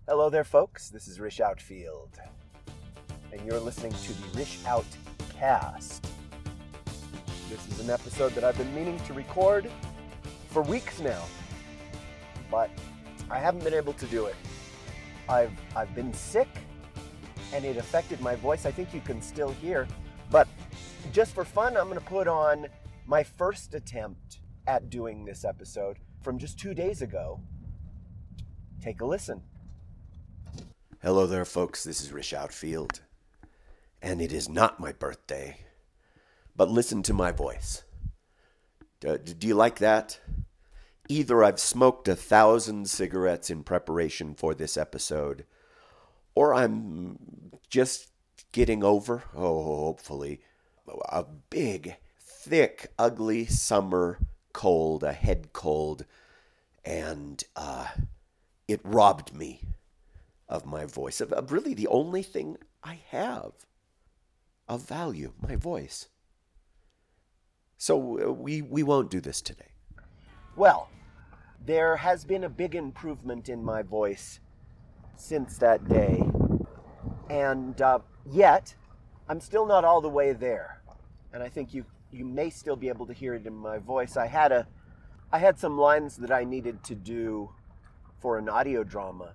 Hello there, folks. This is Rish Outfield, and you're listening to the Rish Out Cast. This is an episode that I've been meaning to record for weeks now, but I haven't been able to do it. I've been sick, and it affected my voice. I think you can still hear, but just for fun, I'm going to put on my first attempt at doing this episode from just 2 days ago. Take a listen. Hello there, folks. This is Rish Outfield, and it is not my birthday, but listen to my voice. Do you like that? Either I've smoked 1,000 cigarettes in preparation for this episode, or I'm just getting over, hopefully, a big, thick, ugly summer cold, a head cold, and it robbed me of my voice, of really the only thing I have of value, my voice. So we won't do this today. Well, there has been a big improvement in my voice since that day, and yet I'm still not all the way there. And I think you may still be able to hear it in my voice. I had some lines that I needed to do for an audio drama,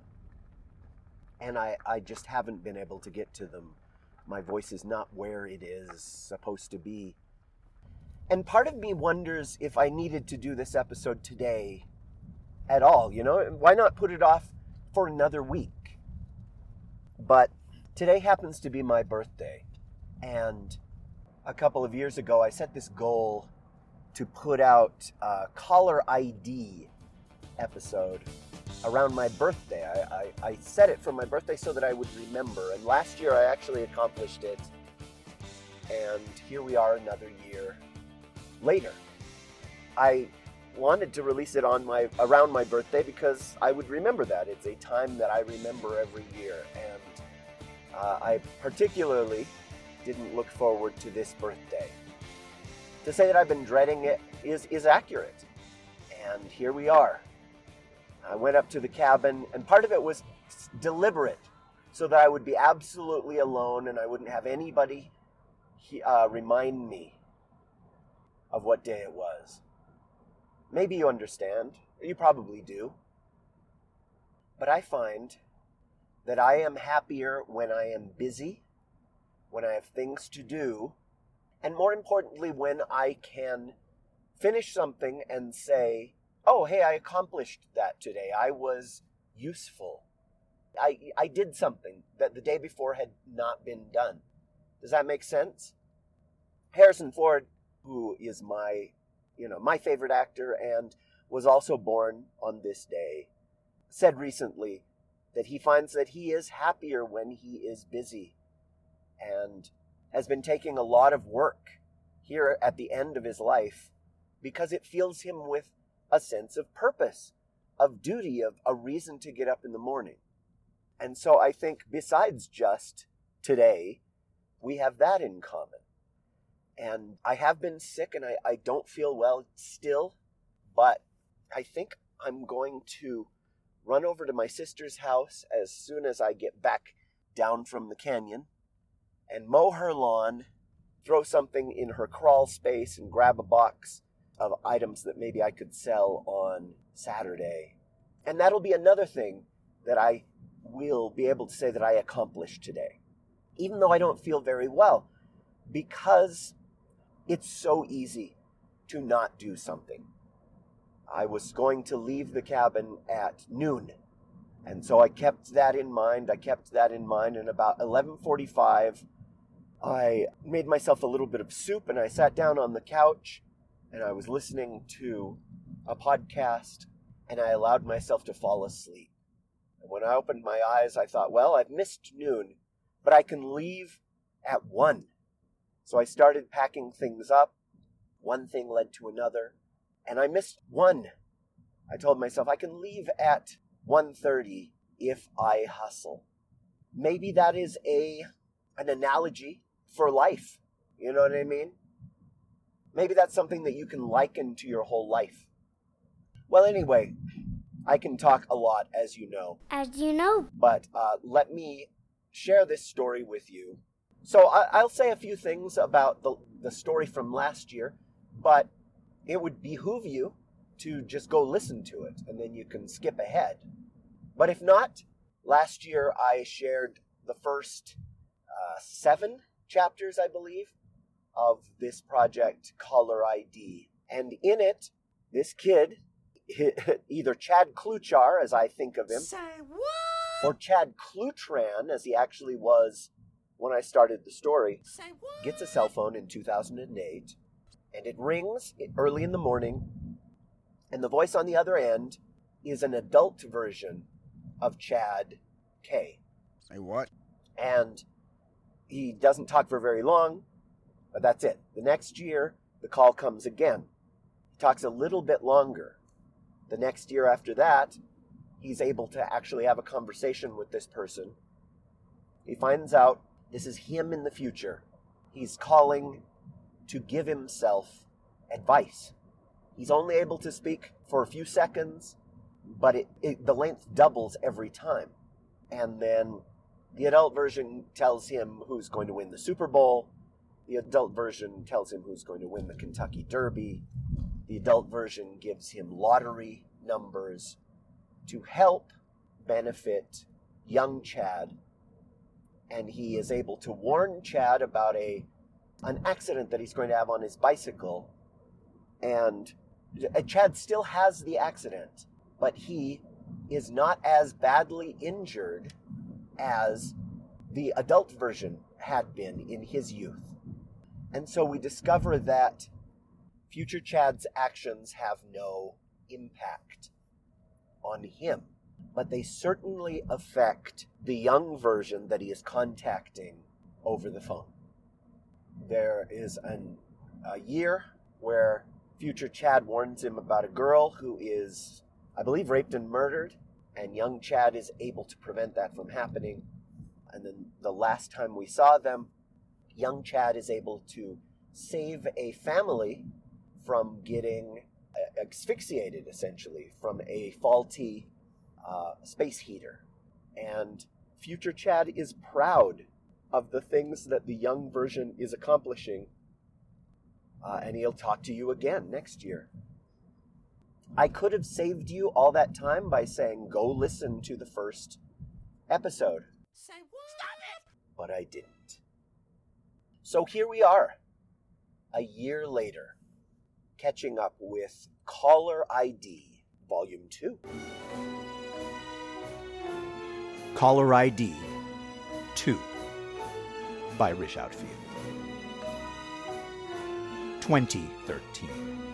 and I just haven't been able to get to them. My voice is not where it is supposed to be. And part of me wonders if I needed to do this episode today at all, Why not put it off for another week? But today happens to be my birthday, and a couple of years ago I set this goal to put out a caller ID episode around my birthday. I set it for my birthday so that I would remember, and last year I actually accomplished it, and here we are another year later. I wanted to release it around my birthday because I would remember that. It's a time that I remember every year, and I particularly didn't look forward to this birthday. To say that I've been dreading it is accurate, and here we are. I went up to the cabin, and part of it was deliberate, so that I would be absolutely alone and I wouldn't have anybody remind me of what day it was. Maybe you understand. You probably do. But I find that I am happier when I am busy, when I have things to do, and more importantly, when I can finish something and say, oh, hey, I accomplished that today. I was useful. I did something that the day before had not been done. Does that make sense? Harrison Ford, who is my favorite actor and was also born on this day, said recently that he finds that he is happier when he is busy, and has been taking a lot of work here at the end of his life because it fills him with a sense of purpose, of duty, of a reason to get up in the morning. And so I think besides just today, we have that in common. And I have been sick and I don't feel well still, but I think I'm going to run over to my sister's house as soon as I get back down from the canyon and mow her lawn, throw something in her crawl space, and grab a box of items that maybe I could sell on Saturday. And that'll be another thing that I will be able to say that I accomplished today, even though I don't feel very well, because it's so easy to not do something. I was going to leave the cabin at noon, and so I kept that in mind. And about 11:45, I made myself a little bit of soup, and I sat down on the couch, and I was listening to a podcast, and I allowed myself to fall asleep. And when I opened my eyes, I thought, well, I've missed noon, but I can leave at 1. So I started packing things up. One thing led to another, and I missed 1. I told myself I can leave at 1:30 if I hustle. Maybe that is an analogy for life. You know what I mean? Maybe that's something that you can liken to your whole life. Well, anyway, I can talk a lot, as you know. But let me share this story with you. So I'll say a few things about the story from last year, but it would behoove you to just go listen to it, and then you can skip ahead. But if not, last year I shared the first 7 chapters, I believe, of this project, Caller ID. And in it, this kid, either Chad Kluchar, as I think of him, or Chad Clutran, as he actually was when I started the story, gets a cell phone in 2008, and it rings early in the morning, and the voice on the other end is an adult version of Chad K. Say what? And he doesn't talk for very long, but that's it. The next year, the call comes again. He talks a little bit longer. The next year after that, he's able to actually have a conversation with this person. He finds out this is him in the future. He's calling to give himself advice. He's only able to speak for a few seconds, but the length doubles every time. And then the adult version tells him who's going to win the Super Bowl. The adult version tells him who's going to win the Kentucky Derby. The adult version gives him lottery numbers to help benefit young Chad. And he is able to warn Chad about an accident that he's going to have on his bicycle. And Chad still has the accident, but he is not as badly injured as the adult version had been in his youth. And so we discover that future Chad's actions have no impact on him, but they certainly affect the young version that he is contacting over the phone. There is a year where future Chad warns him about a girl who is, I believe, raped and murdered, and young Chad is able to prevent that from happening. And then the last time we saw them, young Chad is able to save a family from getting asphyxiated, essentially, from a faulty space heater. And future Chad is proud of the things that the young version is accomplishing, and he'll talk to you again next year. I could have saved you all that time by saying, go listen to the first episode. Say what? Stop it! But I didn't. So here we are, a year later, catching up with Caller ID, Volume 2. Caller ID 2 by Rish Outfield. 2013.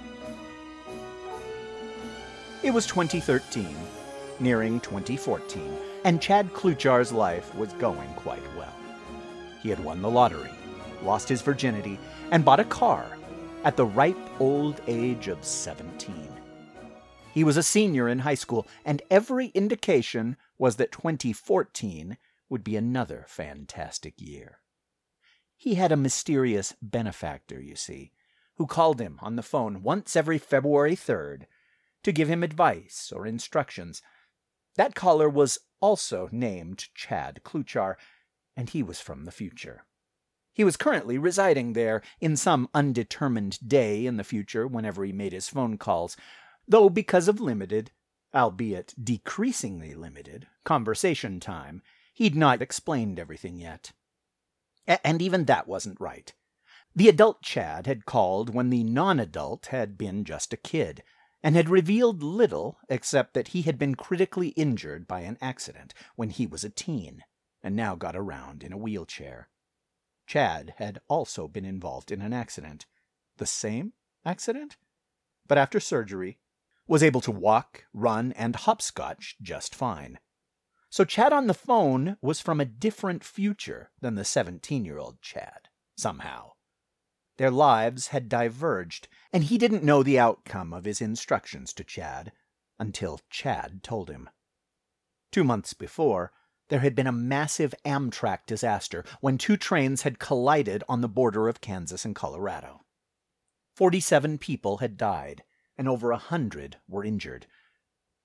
It was 2013, nearing 2014, and Chad Kluchar's life was going quite well. He had won the lottery, lost his virginity, and bought a car at the ripe old age of 17. He was a senior in high school, and every indication was that 2014 would be another fantastic year. He had a mysterious benefactor, you see, who called him on the phone once every February 3rd to give him advice or instructions. That caller was also named Chad Kluchar, and he was from the future. He was currently residing there in some undetermined day in the future whenever he made his phone calls, though because of limited, albeit decreasingly limited, conversation time, he'd not explained everything yet. And even that wasn't right. The adult Chad had called when the non-adult had been just a kid, and had revealed little except that he had been critically injured by an accident when he was a teen, and now got around in a wheelchair. Chad had also been involved in an accident. The same accident? But after surgery, was able to walk, run, and hopscotch just fine. So Chad on the phone was from a different future than the 17-year-old Chad, somehow. Their lives had diverged, and he didn't know the outcome of his instructions to Chad until Chad told him. 2 months before, there had been a massive Amtrak disaster when 2 trains had collided on the border of Kansas and Colorado. 47 people had died, and over 100 were injured.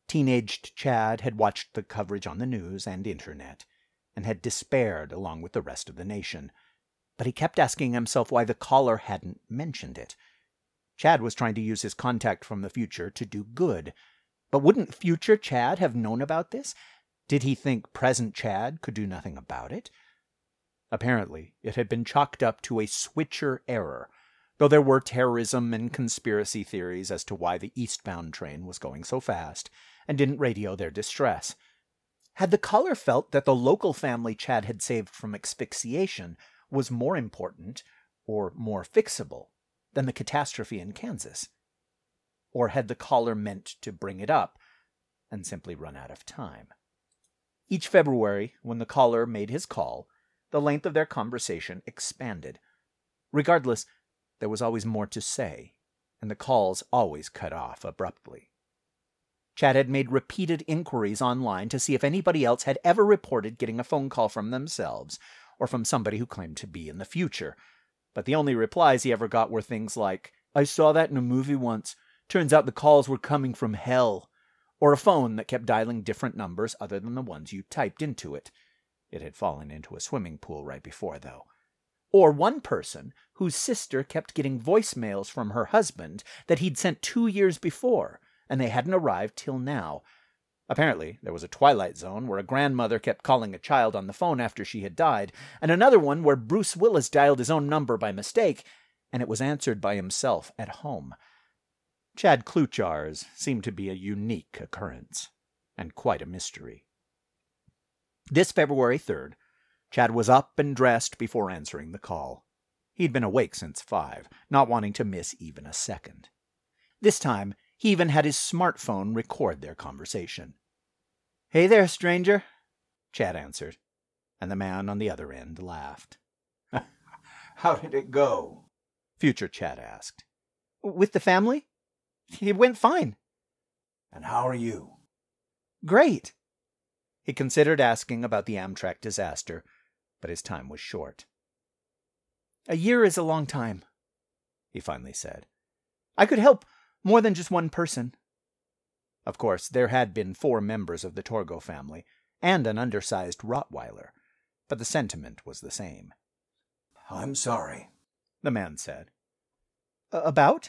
Teenaged Chad had watched the coverage on the news and internet, and had despaired along with the rest of the nation. But he kept asking himself why the caller hadn't mentioned it. Chad was trying to use his contact from the future to do good. But wouldn't future Chad have known about this? Did he think present Chad could do nothing about it? Apparently, it had been chalked up to a switcher error, though there were terrorism and conspiracy theories as to why the eastbound train was going so fast and didn't radio their distress. Had the caller felt that the local family Chad had saved from asphyxiation was more important or more fixable than the catastrophe in Kansas? Or had the caller meant to bring it up and simply run out of time? Each February, when the caller made his call, the length of their conversation expanded. Regardless, there was always more to say, and the calls always cut off abruptly. Chad had made repeated inquiries online to see if anybody else had ever reported getting a phone call from themselves or from somebody who claimed to be in the future. But the only replies he ever got were things like, "I saw that in a movie once. Turns out the calls were coming from hell." Or a phone that kept dialing different numbers other than the ones you typed into it. It had fallen into a swimming pool right before, though. Or one person whose sister kept getting voicemails from her husband that he'd sent 2 years before, and they hadn't arrived till now. Apparently, there was a Twilight Zone where a grandmother kept calling a child on the phone after she had died, and another one where Bruce Willis dialed his own number by mistake, and it was answered by himself at home. Chad Kluchar's seemed to be a unique occurrence, and quite a mystery. This February 3rd, Chad was up and dressed before answering the call. He'd been awake since 5, not wanting to miss even a second. This time, he even had his smartphone record their conversation. "Hey there, stranger," Chad answered, and the man on the other end laughed. How did it go? Future Chad asked. "With the family? It went fine." And how are you? "Great." He considered asking about the Amtrak disaster, but his time was short. "A year is a long time," he finally said. "I could help more than just one person." Of course, there had been 4 members of the Torgo family, and an undersized Rottweiler, but the sentiment was the same. I'm sorry, the man said. About?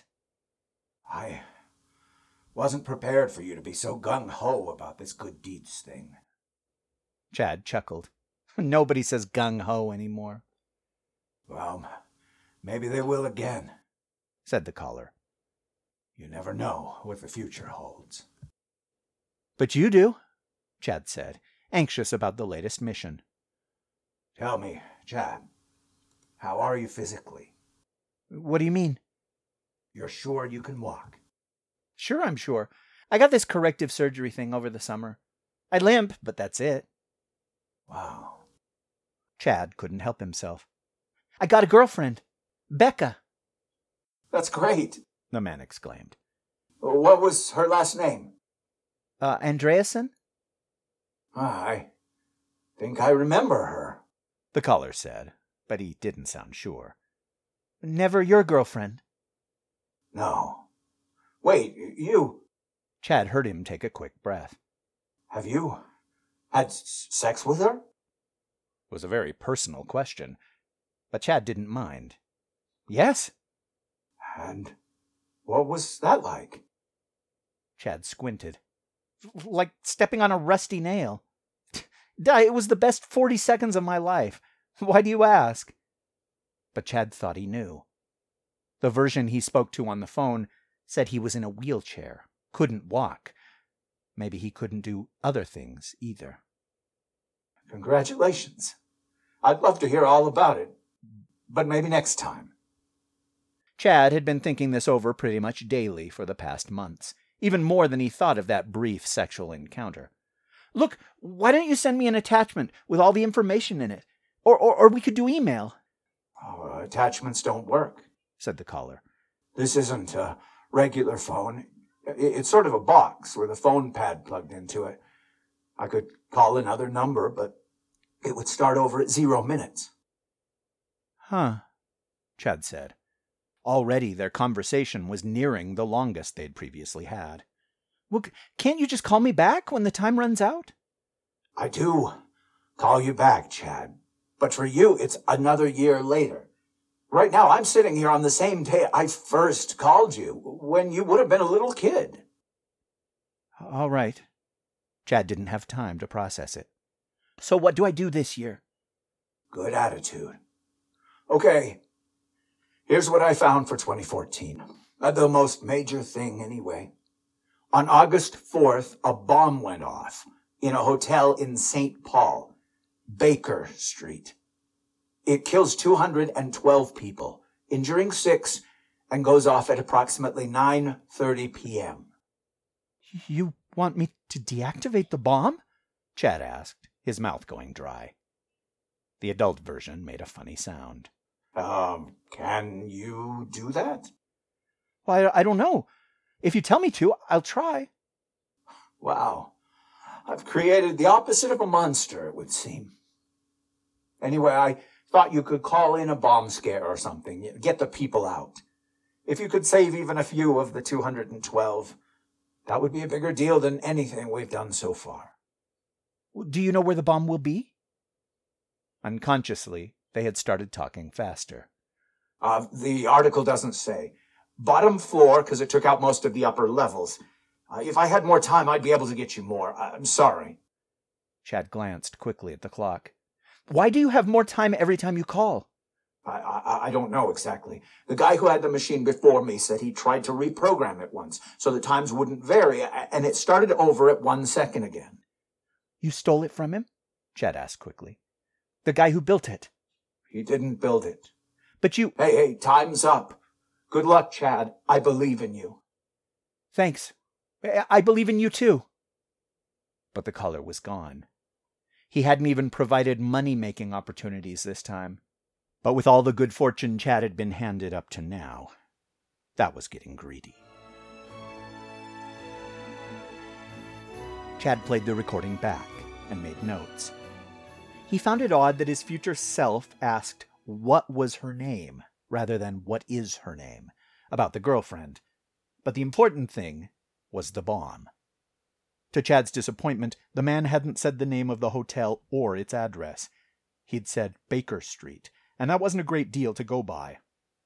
I wasn't prepared for you to be so gung-ho about this good deeds thing. Chad chuckled. Nobody says gung-ho anymore. Well, maybe they will again, said the caller. You never know what the future holds. But you do, Chad said, anxious about the latest mission. Tell me, Chad, how are you physically? What do you mean? You're sure you can walk? Sure, I'm sure. I got this corrective surgery thing over the summer. I limp, but that's it. Wow. Chad couldn't help himself. I got a girlfriend, Becca. That's great, the man exclaimed. What was her last name? Andreasen? I think I remember her, the caller said, but he didn't sound sure. Never your girlfriend? No. Wait, you... Chad heard him take a quick breath. Have you had sex with her? It was a very personal question, but Chad didn't mind. Yes. And what was that like? Chad squinted. Like stepping on a rusty nail. It was the best 40 seconds of my life. Why do you ask? But Chad thought he knew. The version he spoke to on the phone said he was in a wheelchair, couldn't walk. Maybe he couldn't do other things either. Congratulations. I'd love to hear all about it, but maybe next time. Chad had been thinking this over pretty much daily for the past months, even more than he thought of that brief sexual encounter. Look, why don't you send me an attachment with all the information in it? Or we could do email. Oh, attachments don't work, said the caller. This isn't a regular phone. It's sort of a box with a phone pad plugged into it. I could call another number, but it would start over at 0 minutes. Huh, Chad said. Already their conversation was nearing the longest they'd previously had. Well, can't you just call me back when the time runs out? I do call you back, Chad. But for you, it's another year later. Right now, I'm sitting here on the same day I first called you, when you would have been a little kid. All right. Chad didn't have time to process it. So what do I do this year? Good attitude. Okay, here's what I found for 2014. The most major thing, anyway. On August 4th, a bomb went off in a hotel in St. Paul, Baker Street. It kills 212 people, injuring 6, and goes off at approximately 9:30 p.m. You want me to deactivate the bomb? Chad asked, his mouth going dry. The adult version made a funny sound. Can you do that? Well, I don't know. If you tell me to, I'll try. Wow. I've created the opposite of a monster, it would seem. Anyway, I thought you could call in a bomb scare or something, get the people out. If you could save even a few of the 212, that would be a bigger deal than anything we've done so far. Do you know where the bomb will be? Unconsciously, they had started talking faster. The article doesn't say. Bottom floor, because it took out most of the upper levels. If I had more time, I'd be able to get you more. I'm sorry. Chad glanced quickly at the clock. Why do you have more time every time you call? I don't know exactly. The guy who had the machine before me said he tried to reprogram it once, so the times wouldn't vary, and it started over at 1 second again. You stole it from him? Chad asked quickly. The guy who built it. He didn't build it. But you... Hey, time's up. Good luck, Chad. I believe in you. Thanks. I believe in you too. But the caller was gone. He hadn't even provided money-making opportunities this time. But with all the good fortune Chad had been handed up to now, that was getting greedy. Chad played the recording back and made notes. He found it odd that his future self asked what was her name rather than what is her name about the girlfriend. But the important thing was the bomb. To Chad's disappointment, the man hadn't said the name of the hotel or its address. He'd said Baker Street, and that wasn't a great deal to go by.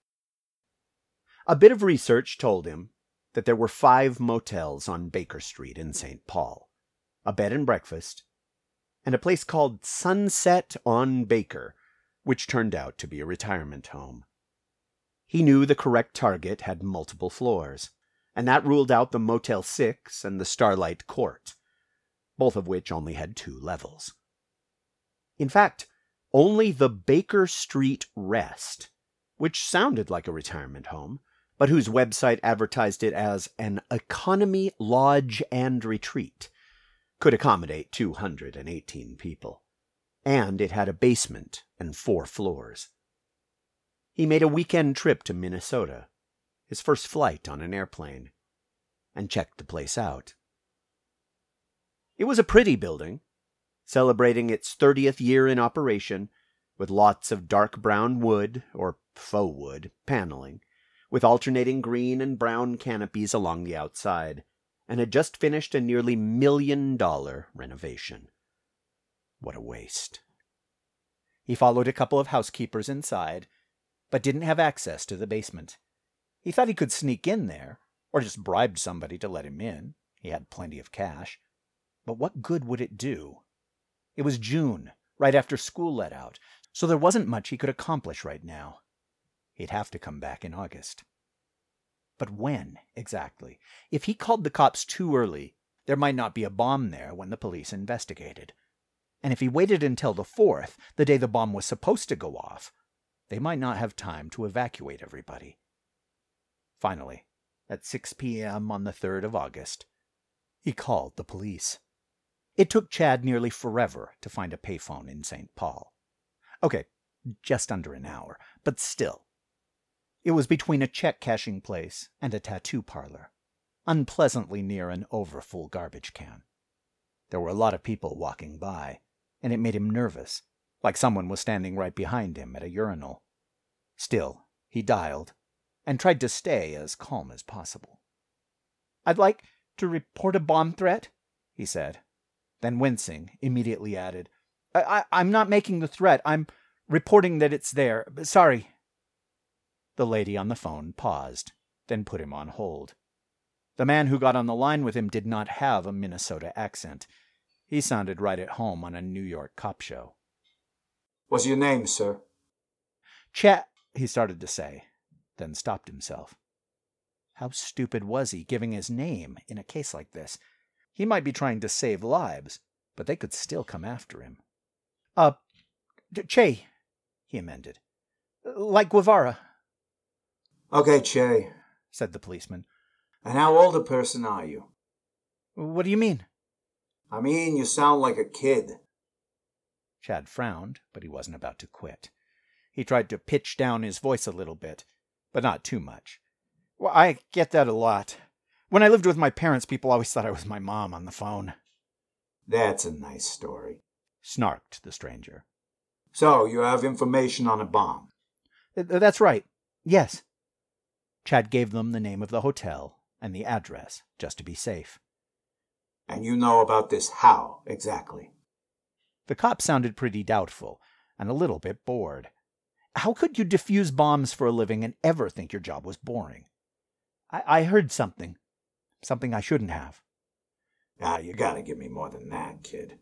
A bit of research told him that there were 5 motels on Baker Street in St. Paul, a bed and breakfast, and a place called Sunset on Baker, which turned out to be a retirement home. He knew the correct target had multiple floors, and that ruled out the Motel 6 and the Starlight Court, both of which only had 2 levels. In fact, only the Baker Street Rest, which sounded like a retirement home, but whose website advertised it as an economy lodge and retreat, could accommodate 218 people. And it had a basement and 4 floors. He made a weekend trip to Minnesota, his first flight on an airplane, and checked the place out. It was a pretty building, celebrating its 30th year in operation, with lots of dark brown wood, or faux wood, paneling, with alternating green and brown canopies along the outside, and had just finished a nearly $1 million renovation. What a waste. He followed a couple of housekeepers inside, but didn't have access to the basement. He thought he could sneak in there, or just bribed somebody to let him in. He had plenty of cash. But what good would it do? It was June, right after school let out, so there wasn't much he could accomplish right now. He'd have to come back in August. But when, exactly? If he called the cops too early, there might not be a bomb there when the police investigated. And if he waited until the 4th, the day the bomb was supposed to go off, they might not have time to evacuate everybody. Finally, at 6 p.m. on the 3rd of August, he called the police. It took Chad nearly forever to find a payphone in St. Paul. Okay, just under an hour, but still. It was between a check-cashing place and a tattoo parlor, unpleasantly near an overfull garbage can. There were a lot of people walking by, and it made him nervous, like someone was standing right behind him at a urinal. Still, he dialed, and tried to stay as calm as possible. "I'd like to report a bomb threat," he said. Then, wincing, immediately added, I'm not making the threat. I'm reporting that it's there. Sorry." The lady on the phone paused, then put him on hold. The man who got on the line with him did not have a Minnesota accent. He sounded right at home on a New York cop show. "What's your name, sir?" he started to say, then stopped himself. How stupid was he, giving his name in a case like this? He might be trying to save lives, but they could still come after him. Che, he amended. "Like Guevara." "Okay, Che," said the policeman. "And how old a person are you?" "What do you mean?" "I mean, you sound like a kid." Chad frowned, but he wasn't about to quit. He tried to pitch down his voice a little bit, but not too much. "Well, I get that a lot. When I lived with my parents, people always thought I was my mom on the phone." "That's a nice story," snarked the stranger. "So, you have information on a bomb?" "That's right. Yes." Chad gave them the name of the hotel and the address, just to be safe. "And you know about this how, exactly?" The cop sounded pretty doubtful, and a little bit bored. How could you defuse bombs for a living and ever think your job was boring? I heard something I shouldn't have." You gotta give me more than that, kid."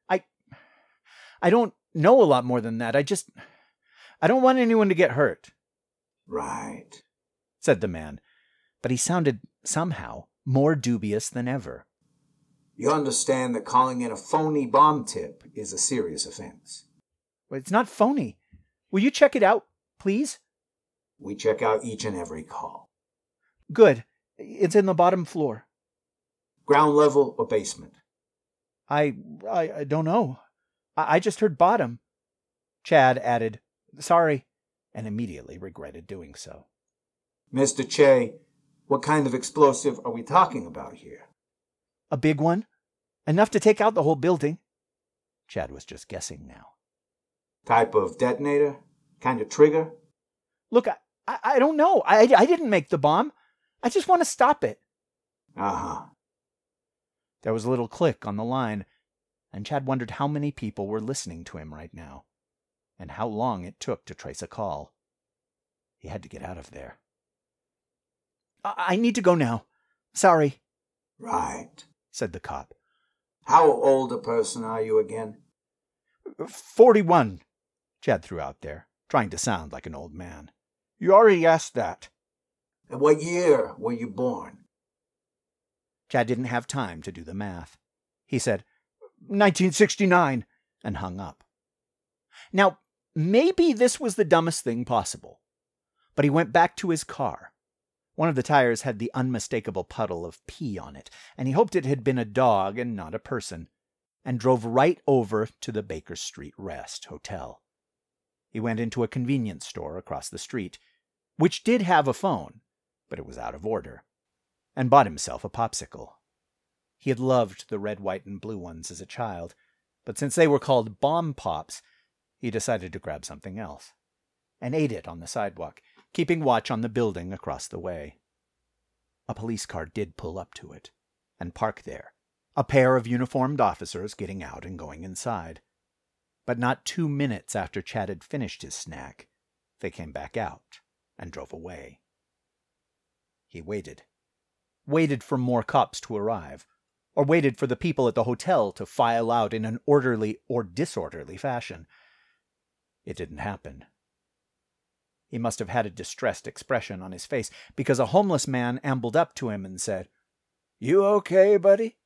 I don't know a lot more than that. I don't want anyone to get hurt." "Right," said the man, but he sounded, somehow, more dubious than ever. "You understand that calling in a phony bomb tip is a serious offense?" "It's not phony. Will you check it out, please?" "We check out each and every call." "Good. It's in the bottom floor." "Ground level or basement?" I don't know. I just heard bottom." Chad added, "Sorry," and immediately regretted doing so. "Mr. Che, what kind of explosive are we talking about here?" "A big one. Enough to take out the whole building." Chad was just guessing now. "Type of detonator? Kind of trigger?" "Look, I don't know. I didn't make the bomb. I just want to stop it." Uh-huh. There was a little click on the line, and Chad wondered how many people were listening to him right now, and how long it took to trace a call. He had to get out of there. I need to go now. Sorry." "Right," said the cop. "How old a person are you again?" 41, Chad threw out there, trying to sound like an old man. "You already asked that." "And what year were you born?" Chad didn't have time to do the math. He said, 1969, and hung up. Now, maybe this was the dumbest thing possible, but he went back to his car. One of the tires had the unmistakable puddle of pee on it, and he hoped it had been a dog and not a person, and drove right over to the Baker Street Rest Hotel. He went into a convenience store across the street, which did have a phone, but it was out of order, and bought himself a popsicle. He had loved the red, white, and blue ones as a child, but since they were called bomb pops, he decided to grab something else, and ate it on the sidewalk, keeping watch on the building across the way. A police car did pull up to it, and park there, a pair of uniformed officers getting out and going inside. But not 2 minutes after Chad had finished his snack, they came back out and drove away. He waited for more cops to arrive, or waited for the people at the hotel to file out in an orderly or disorderly fashion. It didn't happen. He must have had a distressed expression on his face, because a homeless man ambled up to him and said, "You okay, buddy?"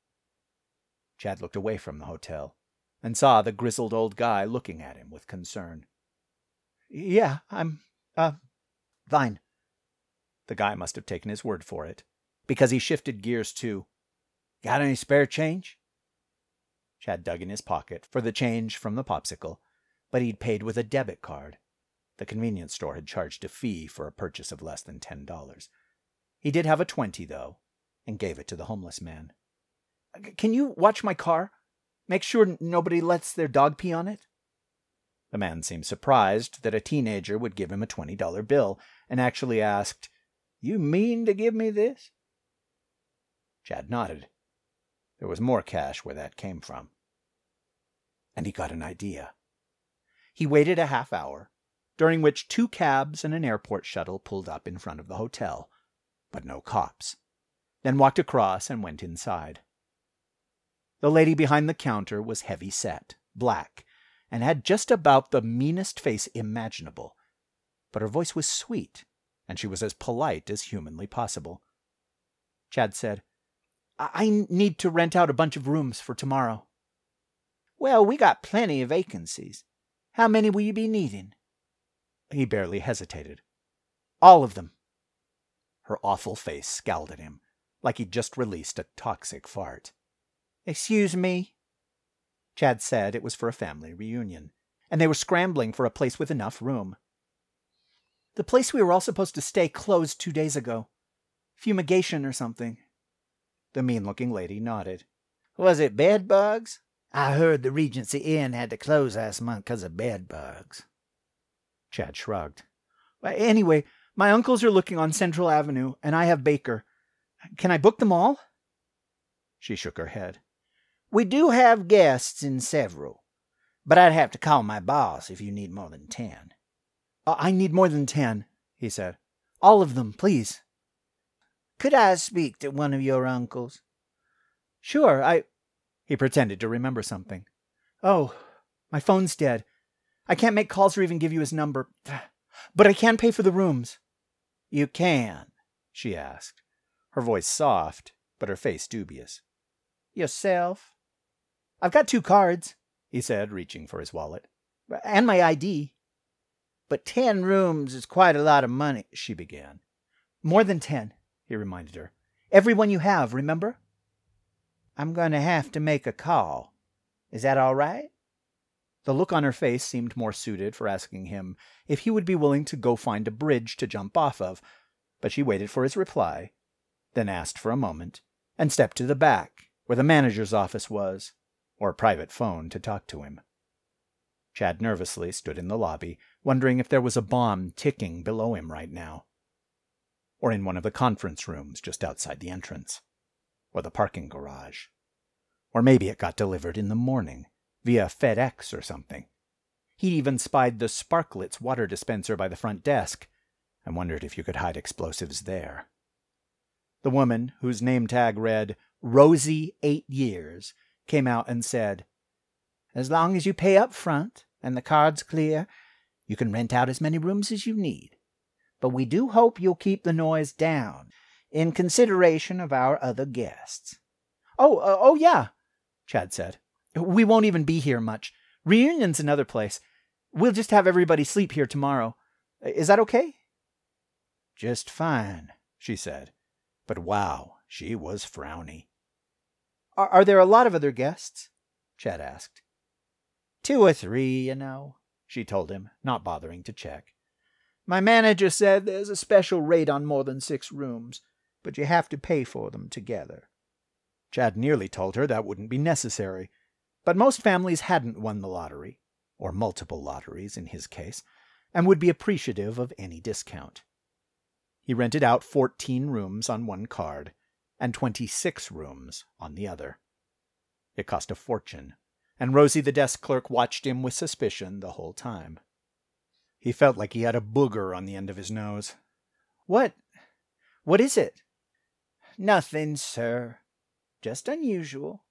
Chad looked away from the hotel and saw the grizzled old guy looking at him with concern. "Yeah, I'm, fine." The guy must have taken his word for it, because he shifted gears to, "Got any spare change?" Chad dug in his pocket for the change from the popsicle, but he'd paid with a debit card. The convenience store had charged a fee for a purchase of less than $10. He did have a 20, though, and gave it to the homeless man. "Can you watch my car? Make sure nobody lets their dog pee on it?" The man seemed surprised that a teenager would give him a $20 bill, and actually asked, "You mean to give me this?" Chad nodded. There was more cash where that came from. And he got an idea. He waited a half hour, during which 2 cabs and an airport shuttle pulled up in front of the hotel, but no cops, then walked across and went inside. The lady behind the counter was heavy-set, black, and had just about the meanest face imaginable, but her voice was sweet, and she was as polite as humanly possible. Chad said, I need to rent out a bunch of rooms for tomorrow. Well, we got plenty of vacancies. How many will you be needing? He barely hesitated. All of them. Her awful face scowled at him, like he'd just released a toxic fart. Excuse me? Chad said it was for a family reunion, and they were scrambling for a place with enough room. The place we were all supposed to stay closed 2 days ago. Fumigation or something. The mean-looking lady nodded. Was it bed bugs? I heard the Regency Inn had to close last month because of bed bugs. Chad shrugged. Anyway, my uncles are looking on Central Avenue, and I have Baker. Can I book them all? She shook her head. We do have guests in several, but I'd have to call my boss if you need more than 10. I need more than 10, he said. All of them, please. Could I speak to one of your uncles? Sure, He pretended to remember something. Oh, my phone's dead. I can't make calls or even give you his number. But I can pay for the rooms. You can, she asked, her voice soft, but her face dubious. Yourself? I've got 2 cards, he said, reaching for his wallet. And my ID. But 10 rooms is quite a lot of money, she began. More than 10, he reminded her. Every one you have, remember? I'm going to have to make a call. Is that all right? The look on her face seemed more suited for asking him if he would be willing to go find a bridge to jump off of, but she waited for his reply, then asked for a moment, and stepped to the back, where the manager's office was, or a private phone to talk to him. Chad nervously stood in the lobby, wondering if there was a bomb ticking below him right now, or in one of the conference rooms just outside the entrance, or the parking garage. Or maybe it got delivered in the morning, via FedEx or something. He'd even spied the Sparklets water dispenser by the front desk, and wondered if you could hide explosives there. The woman, whose name tag read, Rosie 8 years, came out and said, As long as you pay up front, and the card's clear, you can rent out as many rooms as you need. But we do hope you'll keep the noise down, in consideration of our other guests. Oh, yeah, Chad said. We won't even be here much. Reunion's another place. We'll just have everybody sleep here tomorrow. Is that okay? Just fine, she said. But wow, she was frowny. Are there a lot of other guests? Chad asked. 2 or 3, you know, she told him, not bothering to check. My manager said there's a special rate on more than 6 rooms, but you have to pay for them together. Chad nearly told her that wouldn't be necessary, but most families hadn't won the lottery, or multiple lotteries in his case, and would be appreciative of any discount. He rented out 14 rooms on one card, and 26 rooms on the other. It cost a fortune, and Rosie the desk clerk watched him with suspicion the whole time. He felt like he had a booger on the end of his nose. What is it? Nothing, sir. Just unusual.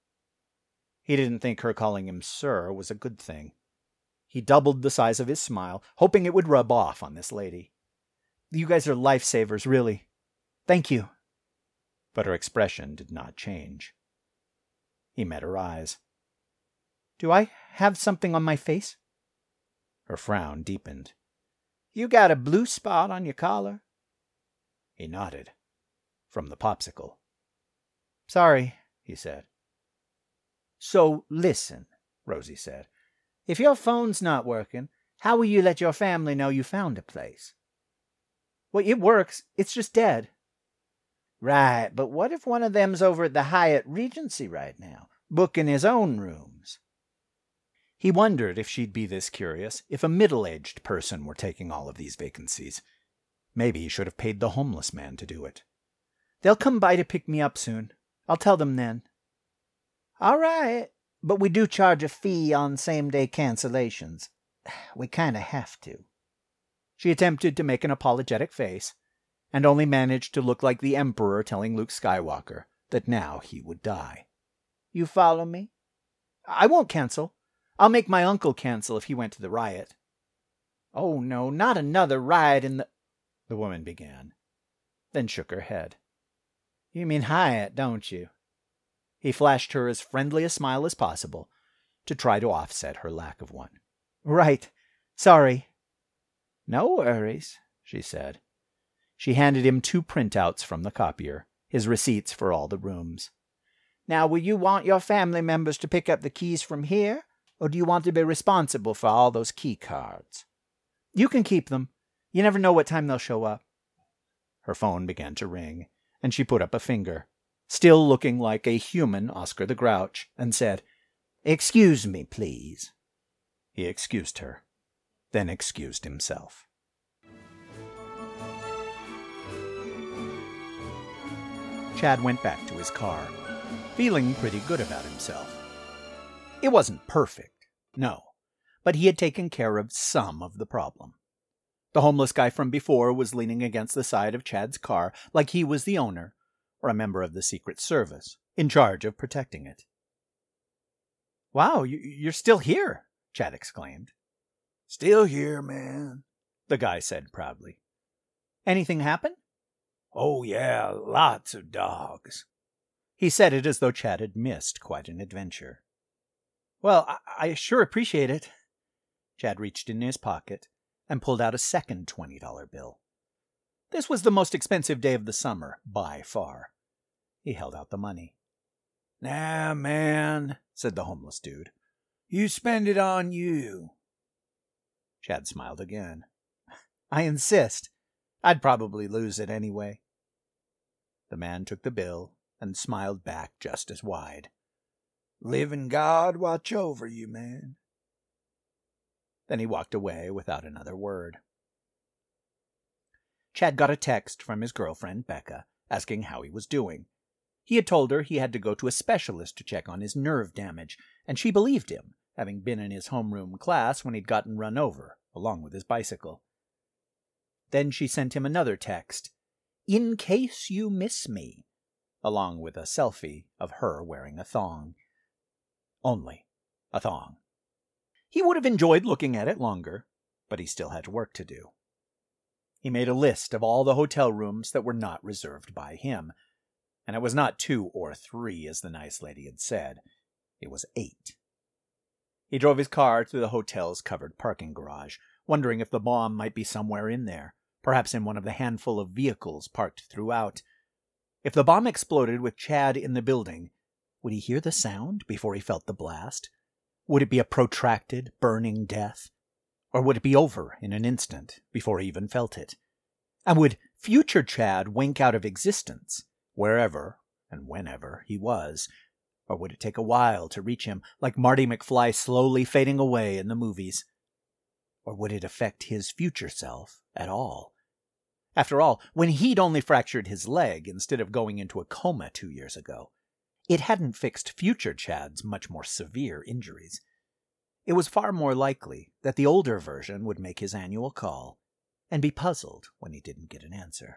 He didn't think her calling him sir was a good thing. He doubled the size of his smile, hoping it would rub off on this lady. You guys are lifesavers, really. Thank you. But her expression did not change. He met her eyes. Do I have something on my face? Her frown deepened. You got a blue spot on your collar? He nodded. From the popsicle. Sorry, he said. So listen, Rosie said. If your phone's not working, how will you let your family know you found a place? Well, it works. It's just dead. Right, but what if one of them's over at the Hyatt Regency right now, booking his own rooms? He wondered if she'd be this curious if a middle-aged person were taking all of these vacancies. Maybe he should have paid the homeless man to do it. They'll come by to pick me up soon, I'll tell them then. All right, but we do charge a fee on same-day cancellations. We kind of have to. She attempted to make an apologetic face, and only managed to look like the Emperor telling Luke Skywalker that now he would die. You follow me? I won't cancel. I'll make my uncle cancel if he went to the riot. Oh, no, not another riot in the woman began, then shook her head. You mean Hyatt, don't you? He flashed her as friendly a smile as possible to try to offset her lack of one. Right. Sorry. No worries, she said. She handed him 2 printouts from the copier, his receipts for all the rooms. Now, will you want your family members to pick up the keys from here, or do you want to be responsible for all those key cards? You can keep them. You never know what time they'll show up. Her phone began to ring, and she put up a finger, still looking like a human Oscar the Grouch, and said, Excuse me, please. He excused her, then excused himself. Chad went back to his car, feeling pretty good about himself. It wasn't perfect, no, but he had taken care of some of the problem. The homeless guy from before was leaning against the side of Chad's car like he was the owner, or a member of the Secret Service, in charge of protecting it. Wow, you're still here, Chad exclaimed. Still here, man, the guy said proudly. Anything happen? Oh, yeah, lots of dogs. He said it as though Chad had missed quite an adventure. Well, I sure appreciate it. Chad reached in his pocket and pulled out a second $20 bill. This was the most expensive day of the summer, by far. He held out the money. Nah, man, said the homeless dude. You spend it on you. Chad smiled again. I insist. I'd probably lose it anyway. The man took the bill and smiled back just as wide. Living God watch over you, man. Then he walked away without another word. Chad got a text from his girlfriend, Becca, asking how he was doing. He had told her he had to go to a specialist to check on his nerve damage, and she believed him, having been in his homeroom class when he'd gotten run over, along with his bicycle. Then she sent him another text, In case you miss me, along with a selfie of her wearing a thong. Only a thong. He would have enjoyed looking at it longer, but he still had work to do. He made a list of all the hotel rooms that were not reserved by him, and it was not 2 or 3, as the nice lady had said. It was 8. He drove his car to the hotel's covered parking garage, wondering if the bomb might be somewhere in there, perhaps in one of the handful of vehicles parked throughout. If the bomb exploded with Chad in the building, would he hear the sound before he felt the blast? Would it be a protracted, burning death? Or would it be over in an instant before he even felt it? And would future Chad wink out of existence, wherever and whenever he was? Or would it take a while to reach him, like Marty McFly slowly fading away in the movies? Or would it affect his future self at all? After all, when he'd only fractured his leg instead of going into a coma 2 years ago, it hadn't fixed future Chad's much more severe injuries. It was far more likely that the older version would make his annual call and be puzzled when he didn't get an answer.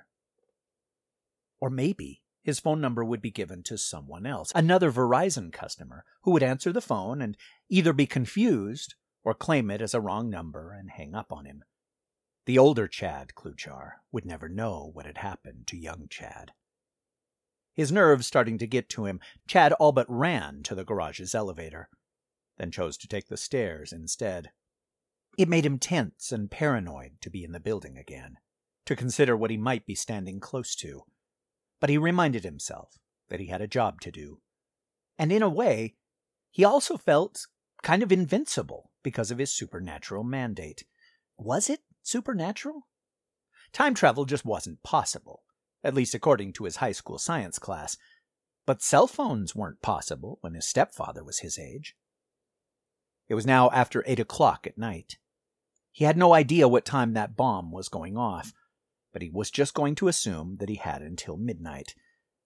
Or maybe his phone number would be given to someone else, another Verizon customer, who would answer the phone and either be confused or claim it as a wrong number and hang up on him. The older Chad Kluchar would never know what had happened to young Chad. His nerves starting to get to him, Chad all but ran to the garage's elevator, then chose to take the stairs instead. It made him tense and paranoid to be in the building again, to consider what he might be standing close to. But he reminded himself that he had a job to do. And in a way, he also felt kind of invincible because of his supernatural mandate. Was it supernatural? Time travel just wasn't possible, at least according to his high school science class. But cell phones weren't possible when his stepfather was his age. It was now after 8 o'clock at night. He had no idea what time that bomb was going off, but he was just going to assume that he had until midnight,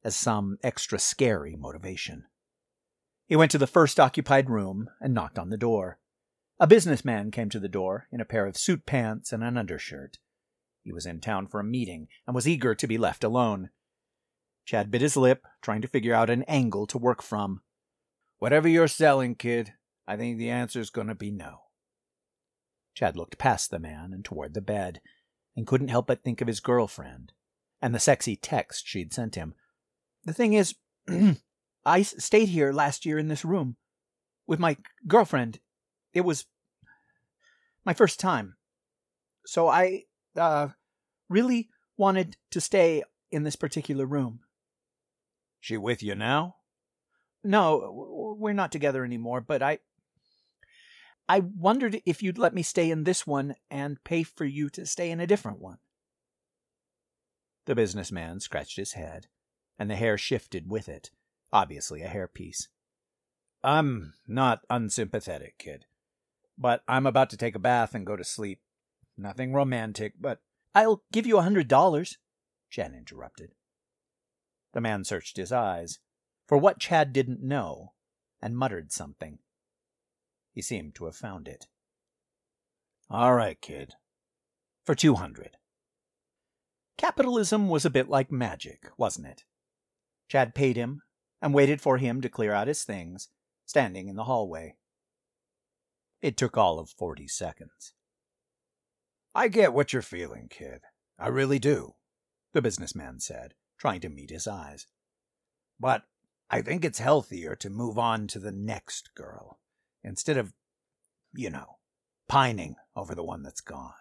as some extra scary motivation. He went to the first occupied room and knocked on the door. A businessman came to the door in a pair of suit pants and an undershirt. He was in town for a meeting and was eager to be left alone. Chad bit his lip, trying to figure out an angle to work from. "Whatever you're selling, kid, I think the answer's going to be no." Chad looked past the man and toward the bed, and couldn't help but think of his girlfriend, and the sexy text she'd sent him. "The thing is, I stayed here last year in this room with my girlfriend. It was my first time. So I really wanted to stay in this particular room." "She with you now?" "No, we're not together anymore, but I wondered if you'd let me stay in this one and pay for you to stay in a different one." The businessman scratched his head, and the hair shifted with it, obviously a hairpiece. "I'm not unsympathetic, kid, but I'm about to take a bath and go to sleep. Nothing romantic, but—" "I'll give you $100, Chad interrupted. The man searched his eyes for what Chad didn't know and muttered something. He seemed to have found it. "All right, kid. For $200. Capitalism was a bit like magic, wasn't it? Chad paid him and waited for him to clear out his things, standing in the hallway. It took all of 40 seconds. "I get what you're feeling, kid. I really do," the businessman said, trying to meet his eyes. "But I think it's healthier to move on to the next girl, instead of, pining over the one that's gone."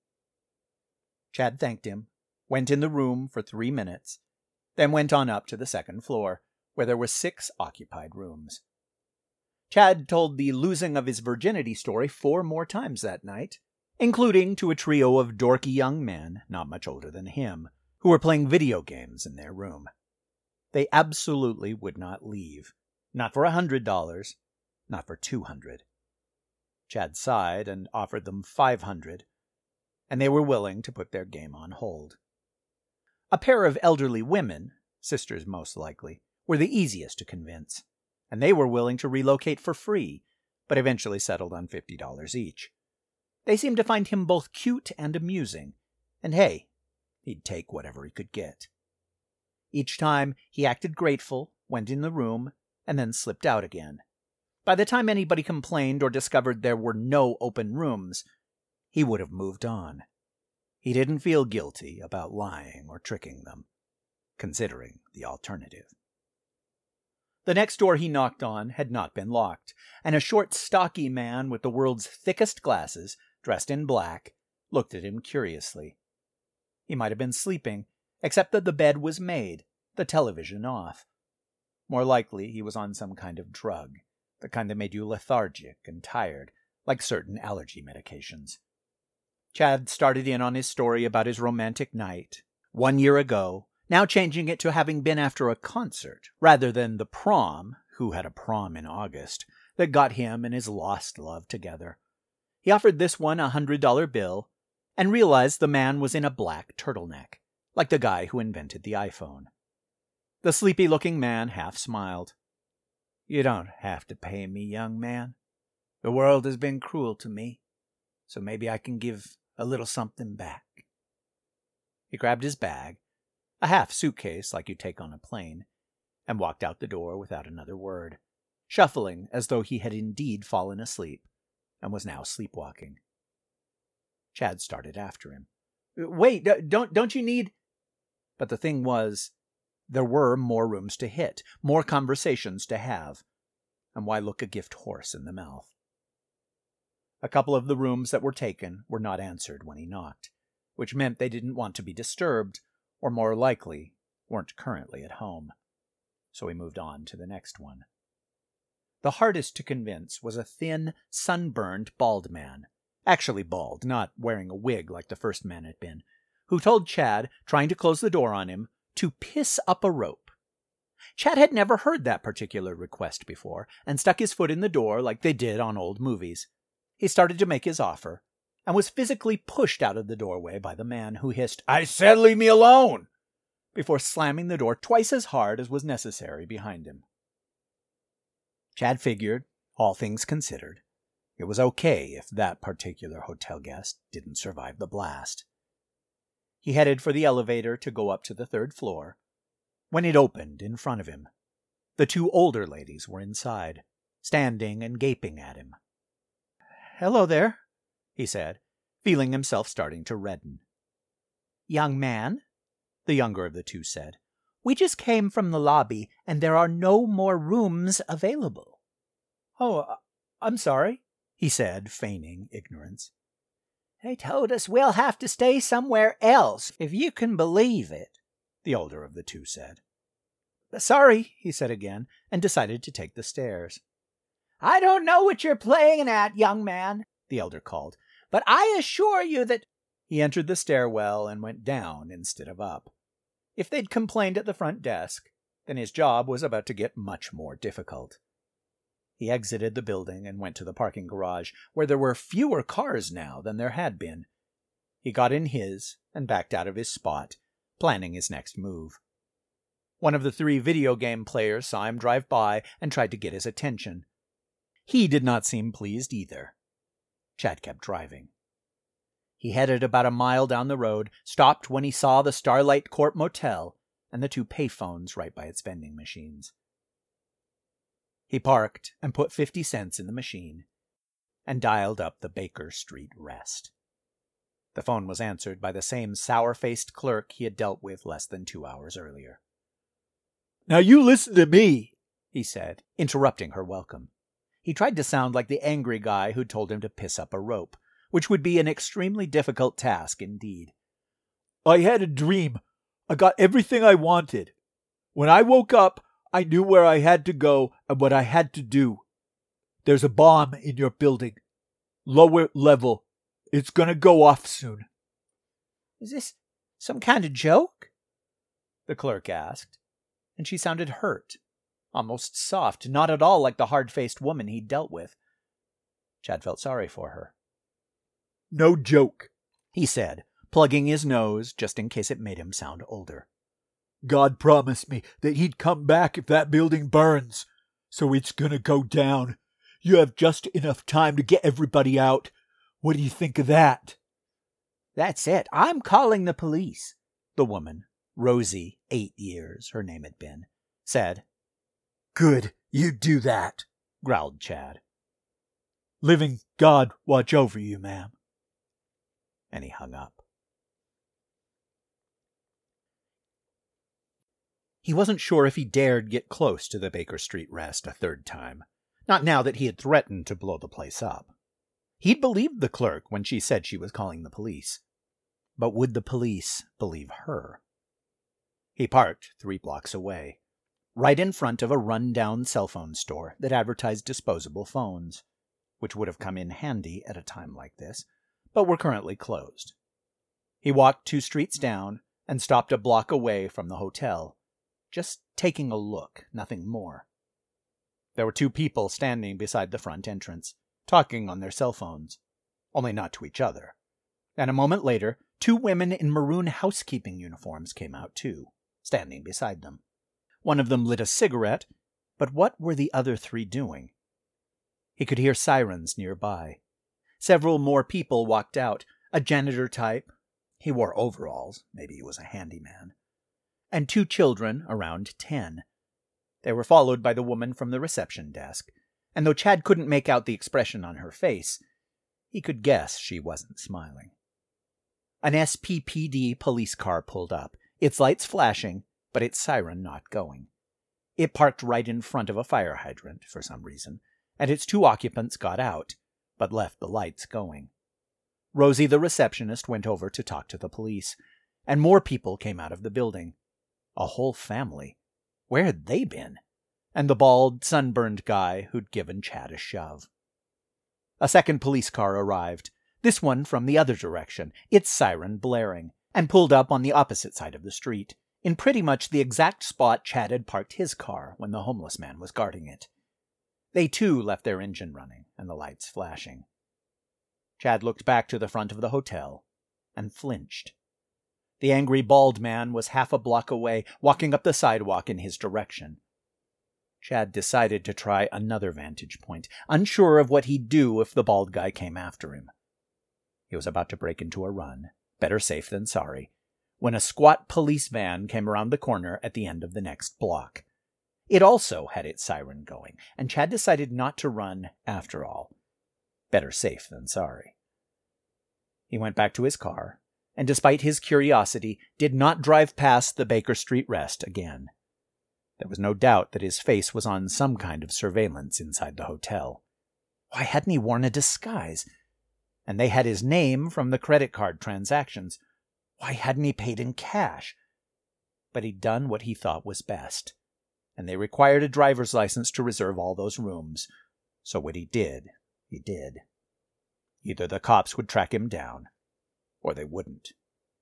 Chad thanked him, went in the room for 3 minutes, then went on up to the second floor, where there were 6 occupied rooms. Chad told the losing of his virginity story 4 more times that night, including to a trio of dorky young men, not much older than him, who were playing video games in their room. They absolutely would not leave. Not for $100, not for $200. Chad sighed and offered them $500, and they were willing to put their game on hold. A pair of elderly women, sisters most likely, were the easiest to convince, and they were willing to relocate for free, but eventually settled on $50 each. They seemed to find him both cute and amusing, and hey, he'd take whatever he could get. Each time he acted grateful, went in the room, and then slipped out again. By the time anybody complained or discovered there were no open rooms, he would have moved on. He didn't feel guilty about lying or tricking them, considering the alternative. The next door he knocked on had not been locked, and a short, stocky man with the world's thickest glasses, dressed in black, looked at him curiously. He might have been sleeping, except that the bed was made, the television off. More likely he was on some kind of drug, the kind that made you lethargic and tired, like certain allergy medications. Chad started in on his story about his romantic night, 1 year ago, now changing it to having been after a concert, rather than the prom, who had a prom in August, that got him and his lost love together. He offered this one a $100 bill, and realized the man was in a black turtleneck, like the guy who invented the iPhone. The sleepy-looking man half smiled. "You don't have to pay me, young man. The world has been cruel to me, so maybe I can give a little something back." He grabbed his bag, a half suitcase like you take on a plane, and walked out the door without another word, shuffling as though he had indeed fallen asleep and was now sleepwalking. Chad started after him. "Wait, don't you need—" But the thing was, there were more rooms to hit, more conversations to have, and why look a gift horse in the mouth? A couple of the rooms that were taken were not answered when he knocked, which meant they didn't want to be disturbed, or more likely, weren't currently at home. So he moved on to the next one. The hardest to convince was a thin, sunburned, bald man. Actually bald, not wearing a wig like the first man had been, who told Chad, trying to close the door on him, to piss up a rope. Chad had never heard that particular request before, and stuck his foot in the door like they did on old movies. He started to make his offer, and was physically pushed out of the doorway by the man who hissed, "I said leave me alone!" before slamming the door twice as hard as was necessary behind him. Chad figured, all things considered, it was okay if that particular hotel guest didn't survive the blast. He headed for the elevator to go up to the 3rd floor, when it opened in front of him. The 2 older ladies were inside, standing and gaping at him. "Hello there," he said, feeling himself starting to redden. "Young man," the younger of the 2 said, "we just came from the lobby, and there are no more rooms available." "Oh, I'm sorry," he said, feigning ignorance. "They told us we'll have to stay somewhere else, if you can believe it," the older of the 2 said. "Sorry," he said again, and decided to take the stairs. "I don't know what you're playing at, young man," the elder called, "but I assure you that—" He entered the stairwell and went down instead of up. If they'd complained at the front desk, then his job was about to get much more difficult. He exited the building and went to the parking garage, where there were fewer cars now than there had been. He got in his and backed out of his spot, planning his next move. One of the 3 video game players saw him drive by and tried to get his attention. He did not seem pleased either. Chad kept driving. He headed about a mile down the road, stopped when he saw the Starlight Court Motel and the 2 payphones right by its vending machines. He parked and put 50 cents in the machine and dialed up the Baker Street Rest. The phone was answered by the same sour-faced clerk he had dealt with less than 2 hours earlier. "Now you listen to me," he said, interrupting her welcome. He tried to sound like the angry guy who told him to piss up a rope, which would be an extremely difficult task indeed. "I had a dream. I got everything I wanted. When I woke up, I knew where I had to go and what I had to do. There's a bomb in your building. Lower level. It's gonna go off soon." "Is this some kind of joke?" the clerk asked, and she sounded hurt, almost soft, not at all like the hard-faced woman he'd dealt with. Chad felt sorry for her. "No joke," he said, plugging his nose just in case it made him sound older. "God promised me that he'd come back if that building burns, so it's gonna go down. You have just enough time to get everybody out. What do you think of that?" "That's it. I'm calling the police," the woman, Rosie, 8 years, her name had been, said. "Good, you do that," growled Chad. "Living God watch over you, ma'am." And he hung up. He wasn't sure if he dared get close to the Baker Street Rest a 3rd time, not now that he had threatened to blow the place up. He'd believed the clerk when she said she was calling the police. But would the police believe her? He parked 3 blocks away, right in front of a run-down cell phone store that advertised disposable phones, which would have come in handy at a time like this, but were currently closed. He walked 2 streets down and stopped a block away from the hotel, just taking a look, nothing more. There were 2 people standing beside the front entrance, talking on their cell phones, only not to each other. And a moment later, 2 women in maroon housekeeping uniforms came out too, standing beside them. One of them lit a cigarette, but what were the other 3 doing? He could hear sirens nearby. Several more people walked out, a janitor type, he wore overalls, maybe he was a handyman, and 2 children around 10. They were followed by the woman from the reception desk, and though Chad couldn't make out the expression on her face, he could guess she wasn't smiling. An SPPD police car pulled up, its lights flashing, but its siren not going. It parked right in front of a fire hydrant for some reason, and its 2 occupants got out, but left the lights going. Rosie, the receptionist, went over to talk to the police, and more people came out of the building. A whole family. Where had they been? And the bald, sunburned guy who'd given Chad a shove. A second police car arrived, this one from the other direction, its siren blaring, and pulled up on the opposite side of the street, in pretty much the exact spot Chad had parked his car when the homeless man was guarding it. They too left their engine running and the lights flashing. Chad looked back to the front of the hotel and flinched. The angry bald man was half a block away, walking up the sidewalk in his direction. Chad decided to try another vantage point, unsure of what he'd do if the bald guy came after him. He was about to break into a run, better safe than sorry, when a squat police van came around the corner at the end of the next block. It also had its siren going, and Chad decided not to run after all. Better safe than sorry. He went back to his car, and despite his curiosity, did not drive past the Baker Street Rest again. There was no doubt that his face was on some kind of surveillance inside the hotel. Why hadn't he worn a disguise? And they had his name from the credit card transactions. Why hadn't he paid in cash? But he'd done what he thought was best, and they required a driver's license to reserve all those rooms. So what he did, he did. Either the cops would track him down, or they wouldn't.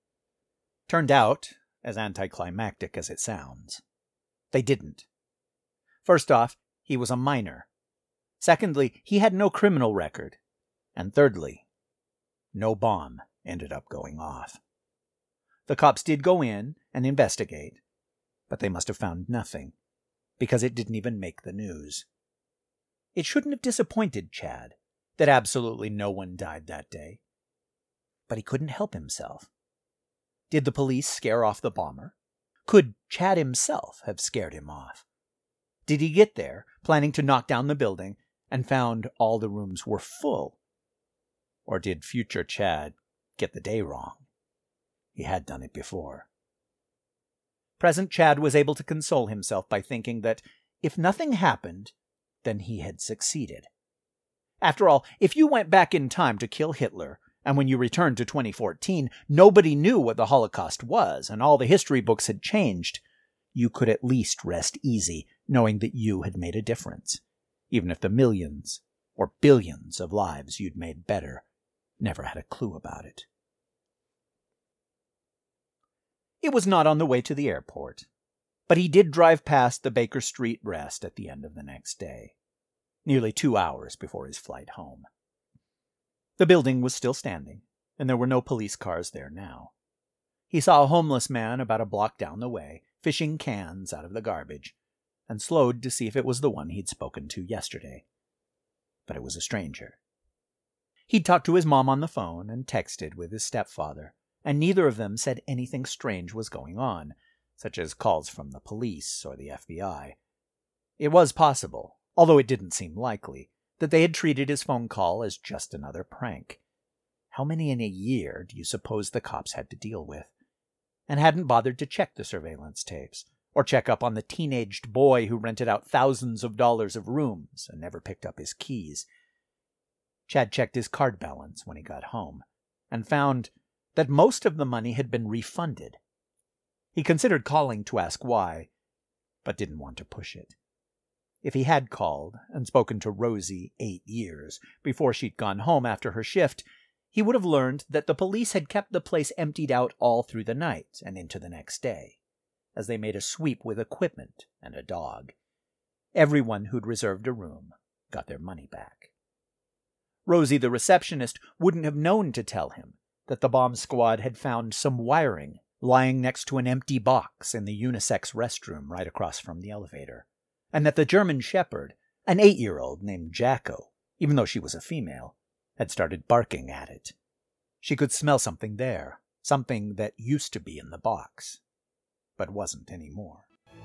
Turned out, as anticlimactic as it sounds, they didn't. First off, he was a minor. Secondly, he had no criminal record. And thirdly, no bomb ended up going off. The cops did go in and investigate, but they must have found nothing, because it didn't even make the news. It shouldn't have disappointed Chad that absolutely no one died that day. But he couldn't help himself. Did the police scare off the bomber? Could Chad himself have scared him off? Did he get there, planning to knock down the building, and found all the rooms were full? Or did future Chad get the day wrong? He had done it before. Present Chad was able to console himself by thinking that if nothing happened, then he had succeeded. After all, if you went back in time to kill Hitler, and when you returned to 2014, nobody knew what the Holocaust was, and all the history books had changed, you could at least rest easy, knowing that you had made a difference, even if the millions or billions of lives you'd made better never had a clue about it. It was not on the way to the airport, but he did drive past the Baker Street Rest at the end of the next day, nearly 2 hours before his flight home. The building was still standing, and there were no police cars there now. He saw a homeless man about a block down the way, fishing cans out of the garbage, and slowed to see if it was the one he'd spoken to yesterday. But it was a stranger. He'd talked to his mom on the phone and texted with his stepfather, and neither of them said anything strange was going on, such as calls from the police or the FBI. It was possible, although it didn't seem likely, that they had treated his phone call as just another prank. How many in a year do you suppose the cops had to deal with? And hadn't bothered to check the surveillance tapes, or check up on the teenaged boy who rented out thousands of dollars of rooms and never picked up his keys. Chad checked his card balance when he got home, and found that most of the money had been refunded. He considered calling to ask why, but didn't want to push it. If he had called and spoken to Rosie 8 years before she'd gone home after her shift, he would have learned that the police had kept the place emptied out all through the night and into the next day, as they made a sweep with equipment and a dog. Everyone who'd reserved a room got their money back. Rosie, the receptionist, wouldn't have known to tell him that the bomb squad had found some wiring lying next to an empty box in the unisex restroom right across from the elevator, and that the German Shepherd, an 8-year-old named Jacko, even though she was a female, had started barking at it. She could smell something there, something that used to be in the box, but wasn't anymore.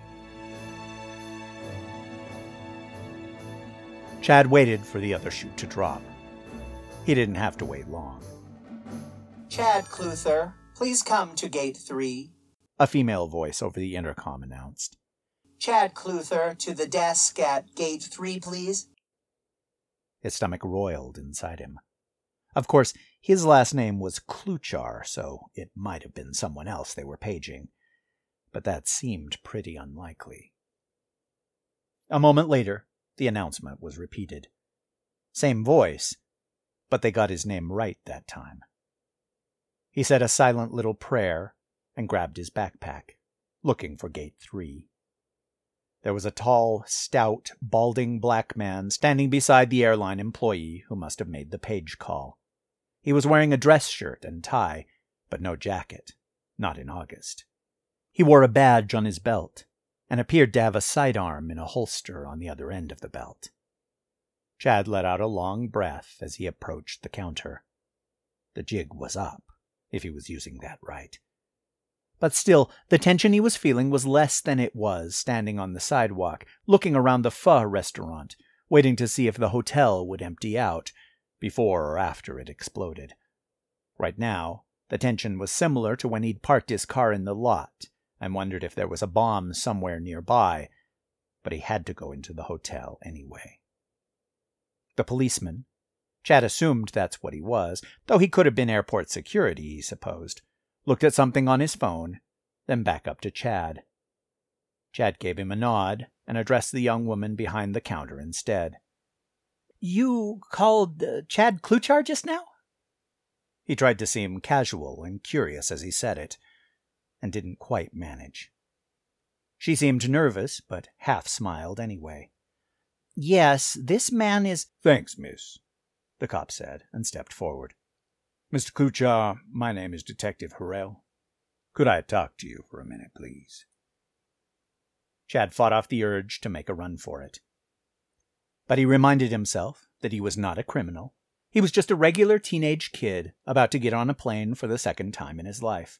Chad waited for the other chute to drop. He didn't have to wait long. Chad Cluther, please come to Gate 3, a female voice over the intercom announced. Chad Cluther to the desk at Gate 3, please. His stomach roiled inside him. Of course, his last name was Kluchar, so it might have been someone else they were paging, but that seemed pretty unlikely. A moment later, the announcement was repeated. Same voice, but they got his name right that time. He said a silent little prayer and grabbed his backpack, looking for Gate 3. There was a tall, stout, balding black man standing beside the airline employee who must have made the page call. He was wearing a dress shirt and tie, but no jacket, not in August. He wore a badge on his belt and appeared to have a sidearm in a holster on the other end of the belt. Chad let out a long breath as he approached the counter. The jig was up, if he was using that right. But still, the tension he was feeling was less than it was standing on the sidewalk, looking around the pho restaurant, waiting to see if the hotel would empty out, before or after it exploded. Right now, the tension was similar to when he'd parked his car in the lot and wondered if there was a bomb somewhere nearby, but he had to go into the hotel anyway. The policeman, Chad assumed that's what he was, though he could have been airport security, he supposed, looked at something on his phone, then back up to Chad. Chad gave him a nod and addressed the young woman behind the counter instead. "You called Chad Kluchar just now?" He tried to seem casual and curious as he said it, and didn't quite manage. She seemed nervous, but half smiled anyway. "Yes, this man is—" "Thanks, miss," the cop said, and stepped forward. "Mr. Kluchar, my name is Detective Harrell. Could I talk to you for a minute, please?" Chad fought off the urge to make a run for it. But he reminded himself that he was not a criminal. He was just a regular teenage kid about to get on a plane for the second time in his life.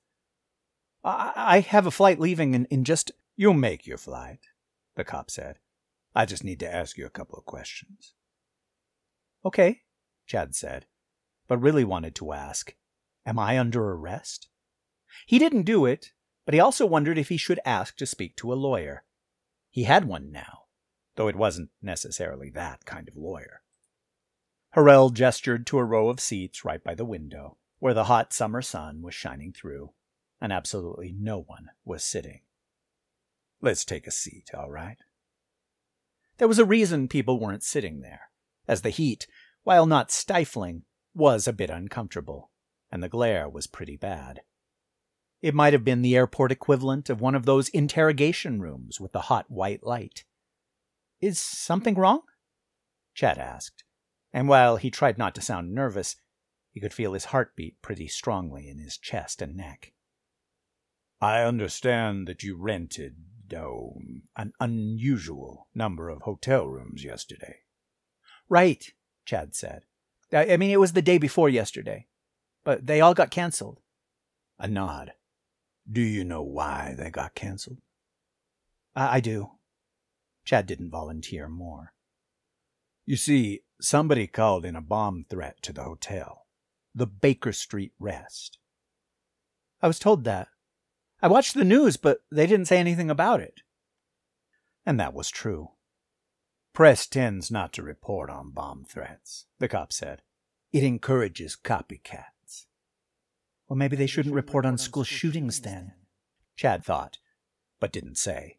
I have a flight leaving in just—" "You'll make your flight," the cop said. "I just need to ask you a couple of questions." "Okay," Chad said, but really wanted to ask, "Am I under arrest?" He didn't do it, but he also wondered if he should ask to speak to a lawyer. He had one now, though it wasn't necessarily that kind of lawyer. Harrell gestured to a row of seats right by the window, where the hot summer sun was shining through, and absolutely no one was sitting. "Let's take a seat, all right?" There was a reason people weren't sitting there, as the heat, while not stifling, was a bit uncomfortable, and the glare was pretty bad. It might have been the airport equivalent of one of those interrogation rooms with the hot white light. "Is something wrong?" Chad asked, and while he tried not to sound nervous, he could feel his heartbeat pretty strongly in his chest and neck. "I understand that you rented, an unusual number of hotel rooms yesterday." "Right," Chad said. I mean, it was the day before yesterday, but they all got canceled." A nod. "Do you know why they got canceled?" I do." Chad didn't volunteer more. "You see, somebody called in a bomb threat to the hotel, the Baker Street Rest." "I was told that. I watched the news, but they didn't say anything about it." And that was true. "Press tends not to report on bomb threats," the cop said. "It encourages copycats." Well, maybe they shouldn't report on school shootings then, Chad thought, but didn't say.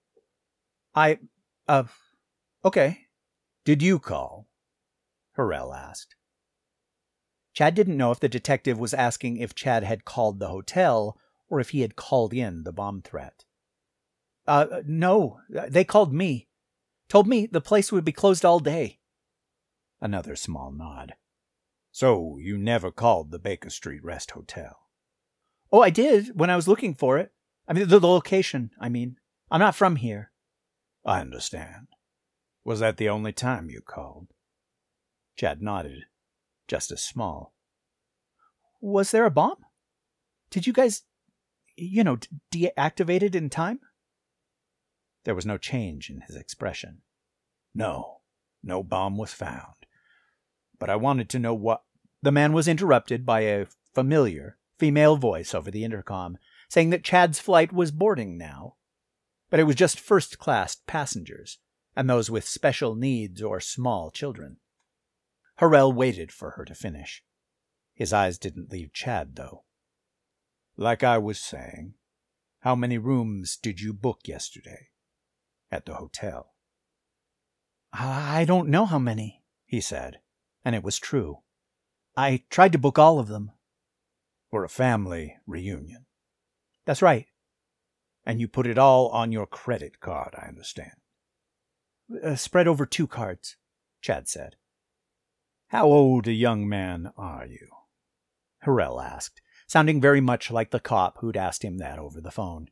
Okay. Did you call?" Harrell asked. Chad didn't know if the detective was asking if Chad had called the hotel or if he had called in the bomb threat. No, they called me. Told me the place would be closed all day." Another small nod. "So you never called the Baker Street Rest Hotel?" "Oh, I did when I was looking for it. I mean, the location, I mean. I'm not from here." "I understand. Was that the only time you called?" Chad nodded, just as small. "Was there a bomb? Did you guys, deactivate it in time?" There was no change in his expression. "No bomb was found. But I wanted to know what—" The man was interrupted by a familiar female voice over the intercom, saying that Chad's flight was boarding now, but it was just first-class passengers, and those with special needs or small children. Harrell waited for her to finish. His eyes didn't leave Chad, though. "Like I was saying, how many rooms did you book yesterday at the hotel?" "I don't know how many," he said, and it was true. "I tried to book all of them." "For a family reunion?" "That's right." "And you put it all on your credit card, I understand." Spread over 2 cards, Chad said. "How old a young man are you?" Harrell asked, sounding very much like the cop who'd asked him that over the phone.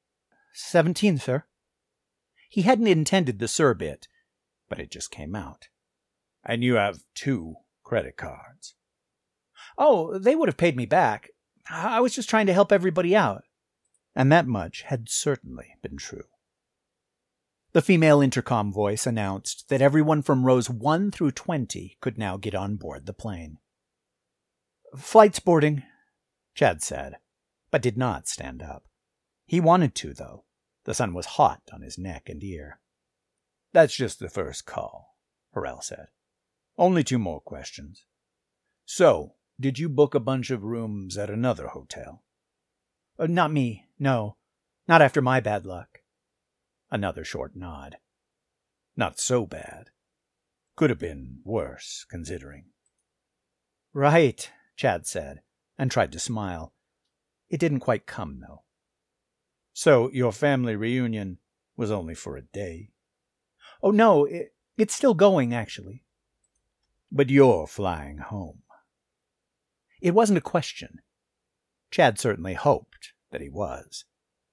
17, sir. He hadn't intended the sir bit, but it just came out. And you have 2 credit cards. Oh, they would have paid me back. I was just trying to help everybody out. And that much had certainly been true. The female intercom voice announced that everyone from rows 1 through 20 could now get on board the plane. Flight's boarding, Chad said, but did not stand up. He wanted to, though. The sun was hot on his neck and ear. That's just the first call, Harrell said. Only 2 more questions. So, did you book a bunch of rooms at another hotel? Not me, no. Not after my bad luck. Another short nod. Not so bad. Could have been worse, considering. Right, Chad said, and tried to smile. It didn't quite come, though. So, your family reunion was only for a day? Oh, no, it's still going, actually. But you're flying home. It wasn't a question. Chad certainly hoped that he was.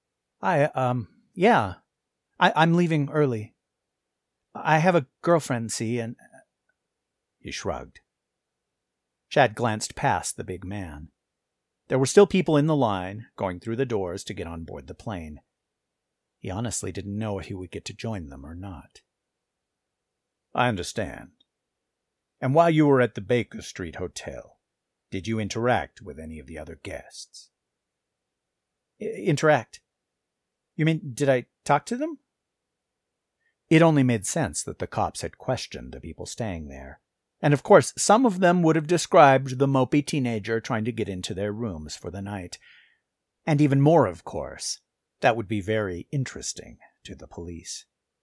Yeah. I'm leaving early. I have a girlfriend, see, and... He shrugged. Chad glanced past the big man. There were still people in the line, going through the doors to get on board the plane. He honestly didn't know if he would get to join them or not. I understand. And while you were at the Baker Street Hotel, did you interact with any of the other guests? Interact? You mean, did I talk to them? It only made sense that the cops had questioned the people staying there. And of course, some of them would have described the mopey teenager trying to get into their rooms for the night. And even more, of course, that would be very interesting to the police.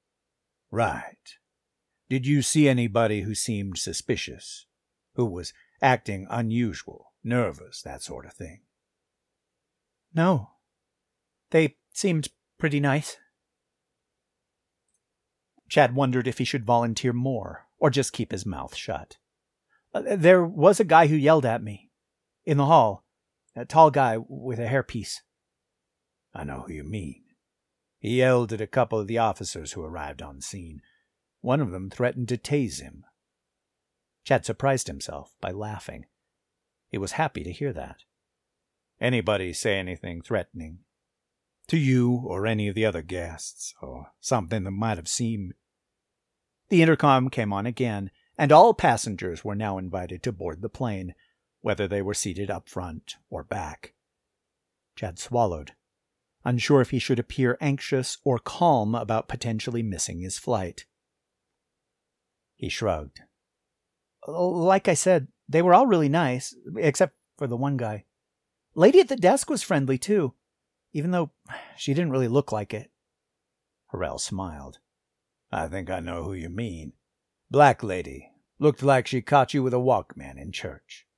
Right. Did you see anybody who seemed suspicious? Who was acting unusual, nervous, that sort of thing? No. They seemed pretty nice. Chad wondered if he should volunteer more, or just keep his mouth shut. There was a guy who yelled at me. In the hall. A tall guy with a hairpiece. I know who you mean. He yelled at a couple of the officers who arrived on scene. One of them threatened to tase him. Chad surprised himself by laughing. He was happy to hear that. Anybody say anything threatening? To you or any of the other guests, or something that might have seemed... The intercom came on again, and all passengers were now invited to board the plane, whether they were seated up front or back. Chad swallowed, unsure if he should appear anxious or calm about potentially missing his flight. He shrugged. Like I said, they were all really nice, except for the one guy. Lady at the desk was friendly, too, even though she didn't really look like it. Harrell smiled. I think I know who you mean. Black lady. Looked like she caught you with a Walkman in church.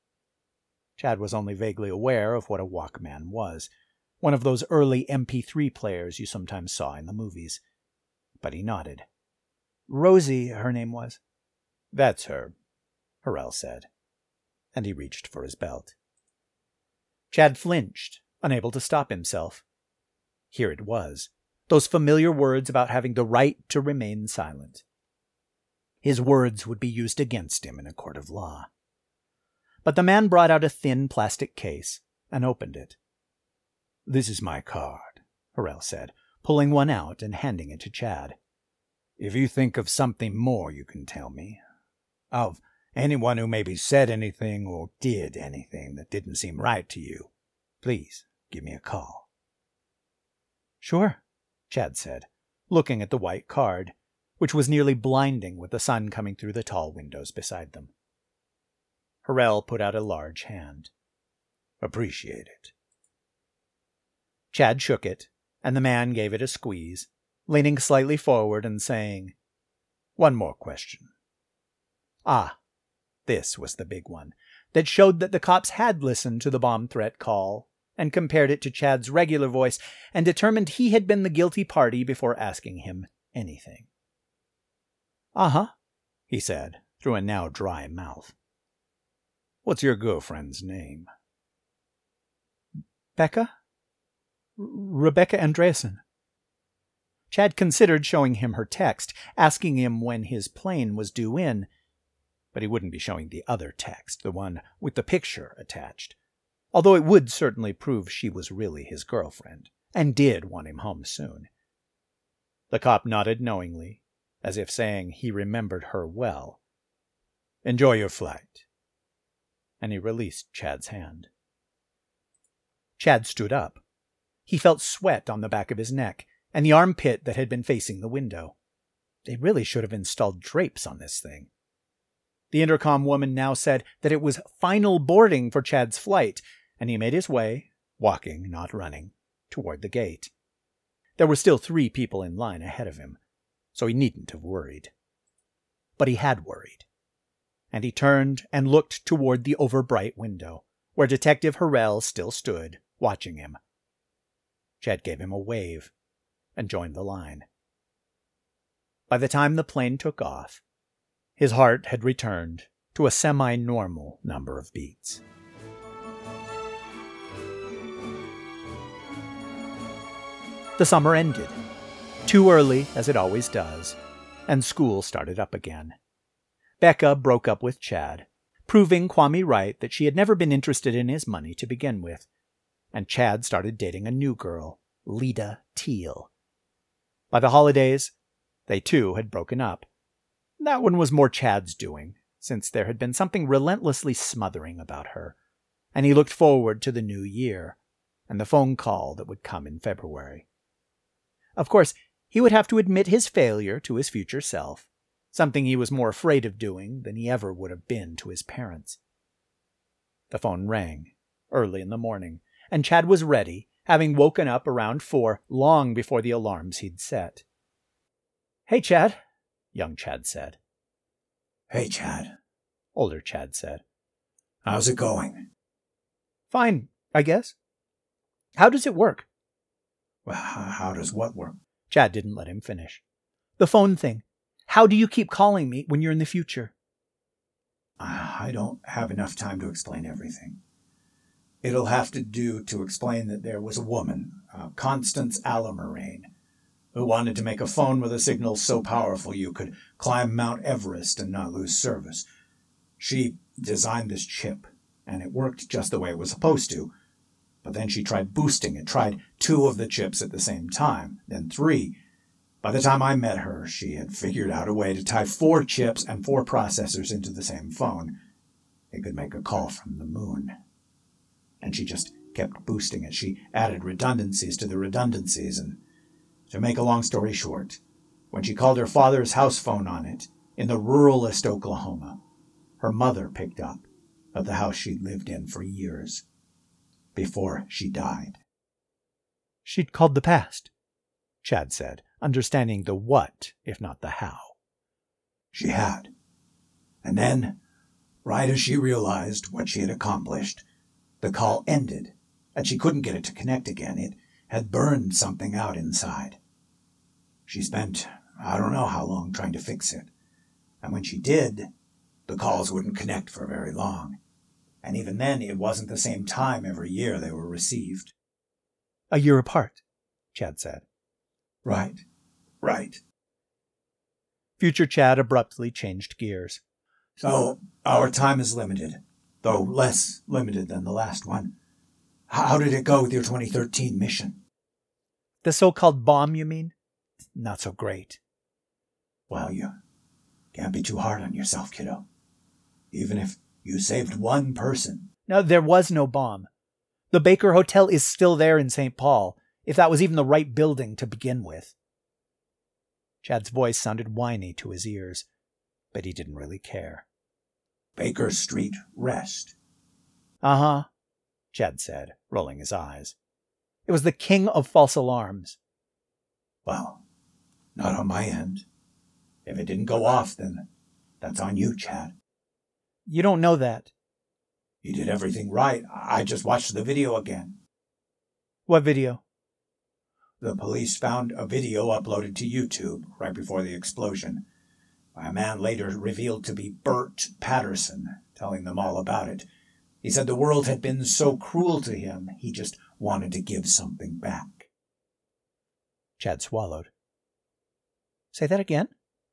Chad was only vaguely aware of what a Walkman was, one of those early MP3 players you sometimes saw in the movies. But he nodded. Rosie, her name was. That's her, Harrell said, and he reached for his belt. Chad flinched, unable to stop himself. Here it was, those familiar words about having the right to remain silent. His words would be used against him in a court of law. But the man brought out a thin plastic case and opened it. This is my card, Harrell said, pulling one out and handing it to Chad. If you think of something more you can tell me, of anyone who maybe said anything or did anything that didn't seem right to you, please give me a call. Sure, Chad said, looking at the white card, which was nearly blinding with the sun coming through the tall windows beside them. Harrell put out a large hand. Appreciate it. Chad shook it, and the man gave it a squeeze, leaning slightly forward and saying, One more question. Ah, this was the big one, that showed that the cops had listened to the bomb threat call and compared it to Chad's regular voice and determined he had been the guilty party before asking him anything. Uh-huh, he said, through a now dry mouth. What's your girlfriend's name? Becca? Rebecca Andreasen. Chad considered showing him her text, asking him when his plane was due in, but he wouldn't be showing the other text, the one with the picture attached, although it would certainly prove she was really his girlfriend, and did want him home soon. The cop nodded knowingly, as if saying he remembered her well. "Enjoy your flight." And he released Chad's hand. Chad stood up. He felt sweat on the back of his neck, and the armpit that had been facing the window. They really should have installed drapes on this thing. The intercom woman now said that it was final boarding for Chad's flight, and he made his way, walking, not running, toward the gate. There were still 3 people in line ahead of him, so he needn't have worried. But he had worried, and he turned and looked toward the overbright window, where Detective Harrell still stood, watching him. Chad gave him a wave and joined the line. By the time the plane took off, his heart had returned to a semi-normal number of beats. The summer ended, too early as it always does, and school started up again. Becca broke up with Chad, proving Kwame right that she had never been interested in his money to begin with, and Chad started dating a new girl, Lita Teal. By the holidays, they too had broken up. That one was more Chad's doing, since there had been something relentlessly smothering about her, and he looked forward to the new year and the phone call that would come in February. Of course, he would have to admit his failure to his future self, something he was more afraid of doing than he ever would have been to his parents. The phone rang early in the morning, and Chad was ready, having woken up around 4 long before the alarms he'd set. "Hey, Chad," young Chad said. "Hey, Chad," older Chad said. "How's it going?" "Fine, I guess. How does it work?" "Well, how does what work?" Chad didn't let him finish. "The phone thing. How do you keep calling me when you're in the future?" "I don't have enough time to explain everything. It'll have to do to explain that there was a woman, Constance Alamarane, who wanted to make a phone with a signal so powerful you could climb Mount Everest and not lose service. She designed this chip, and it worked just the way it was supposed to. But then she tried boosting it, tried 2 of the chips at the same time, then 3. By the time I met her, she had figured out a way to tie 4 chips and 4 processors into the same phone. It could make a call from the moon. And she just kept boosting it. She added redundancies to the redundancies, and to make a long story short, when she called her father's house phone on it, in the ruralest Oklahoma, her mother picked up at the house she'd lived in for years, before she died." "She'd called the past," Chad said, understanding the what, if not the how. "She had. And then, right as she realized what she had accomplished, the call ended, and she couldn't get it to connect again. It had burned something out inside. She spent, I don't know how long, trying to fix it. And when she did, the calls wouldn't connect for very long. And even then, it wasn't the same time every year they were received." "A year apart," Chad said. Right. Future Chad abruptly changed gears. "So, our time is limited, though less limited than the last one. How did it go with your 2013 mission?" "The so-called bomb, you mean? Not so great." "Well, you can't be too hard on yourself, kiddo. Even if you saved 1 person." "No, there was no bomb. The Baker Hotel is still there in St. Paul, if that was even the right building to begin with." Chad's voice sounded whiny to his ears, but he didn't really care. "Baker Street Rest." "Uh-huh," Chad said, rolling his eyes. "It was the king of false alarms." "Well, not on my end. If it didn't go off, then that's on you, Chad." "You don't know that." "You did everything right. I just watched the video again." "What video?" "The police found a video uploaded to YouTube right before the explosion, by a man later revealed to be Bert Patterson, telling them all about it. He said the world had been so cruel to him, he just wanted to give something back. Chad swallowed. Say that again?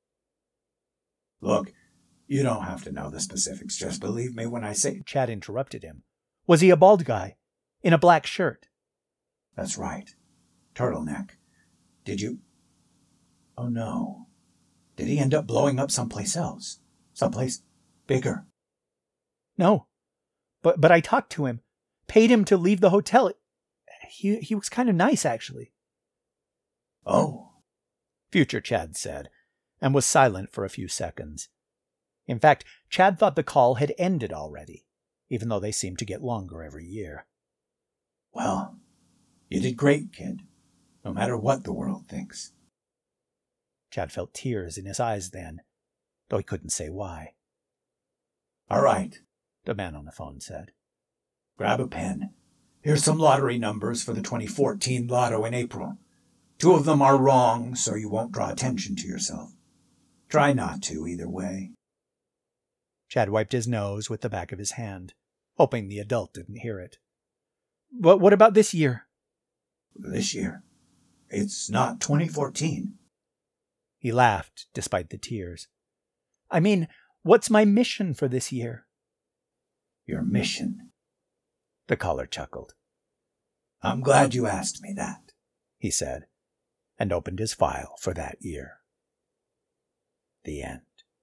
Look, you don't have to know the specifics. Just believe me when I say... Chad interrupted him. Was he a bald guy? In a black shirt? That's right. Turtleneck. Did you... Oh, no. Did he end up blowing up someplace else? Someplace bigger? No. But I talked to him. Paid him to leave the hotel. He was kind of nice, actually. Oh. Future Chad said, and was silent for a few seconds. In fact, Chad thought the call had ended already, even though they seemed to get longer every year. Well, you did great, kid, no matter what the world thinks. Chad felt tears in his eyes then, though he couldn't say why. All right, the man on the phone said. Grab a pen. Here's some lottery numbers for the 2014 lotto in April. 2 of them are wrong, so you won't draw attention to yourself. Try not to, either way. Chad wiped his nose with the back of his hand, hoping the adult didn't hear it. But what about this year? This year? It's not 2014. He laughed, despite the tears. I mean, what's my mission for this year? Your mission? The caller chuckled. I'm glad you asked me that, he said, and opened his file for that year. The end.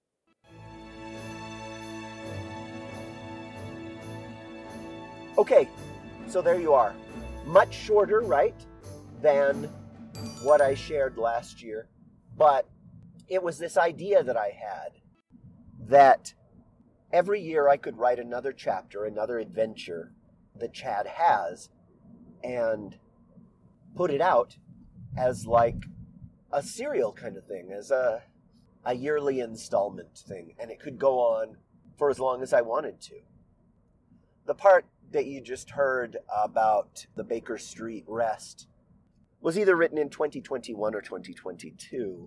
Okay, so there you are. Much shorter, right, than what I shared last year. But it was this idea that I had that every year I could write another chapter, another adventure that Chad has, and put it out as like a serial kind of thing, as a yearly installment thing. And it could go on for as long as I wanted to. The part that you just heard about the Baker Street Rest was either written in 2021 or 2022.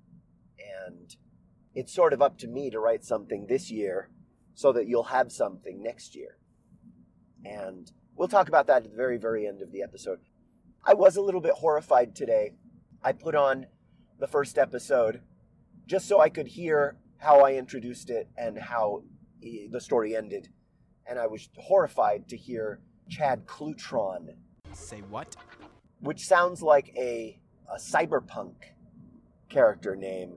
And it's sort of up to me to write something this year so that you'll have something next year. And we'll talk about that at the very, very end of the episode. I was a little bit horrified today. I put on the first episode just so I could hear how I introduced it and how the story ended. And I was horrified to hear Chad Clutron. Say what? Which sounds like a cyberpunk character name.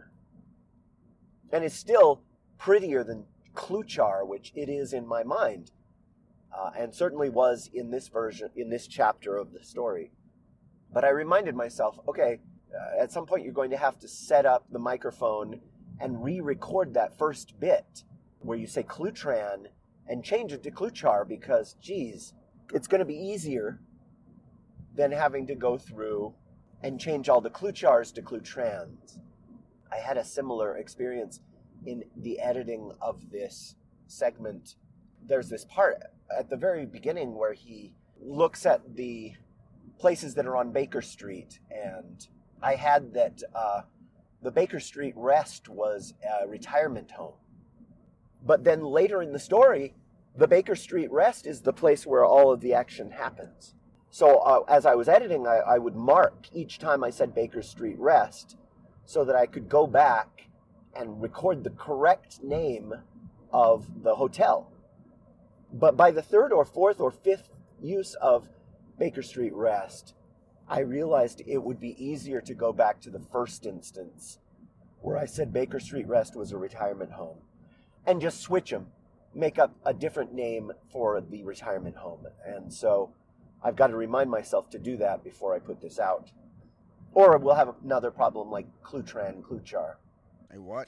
And is still prettier than Kluchar, which it is in my mind. And certainly was in this version, in this chapter of the story. But I reminded myself, okay, at some point you're going to have to set up the microphone and re-record that first bit where you say Clutran and change it to Kluchar because, geez, it's going to be easier than having to go through and change all the Kluchars to Clutrans. I had a similar experience in the editing of this segment. There's this part at the very beginning where he looks at the places that are on Baker Street, and I had that the Baker Street Rest was a retirement home. But then later in the story, the Baker Street Rest is the place where all of the action happens. So as I was editing, I would mark each time I said Baker Street Rest so that I could go back and record the correct name of the hotel. But by the third or fourth or fifth use of Baker Street Rest, I realized it would be easier to go back to the first instance where I said Baker Street Rest was a retirement home and just switch them, make up a different name for the retirement home. And so I've got to remind myself to do that before I put this out. Or we'll have another problem like Clutran, Kluchar. Hey, what?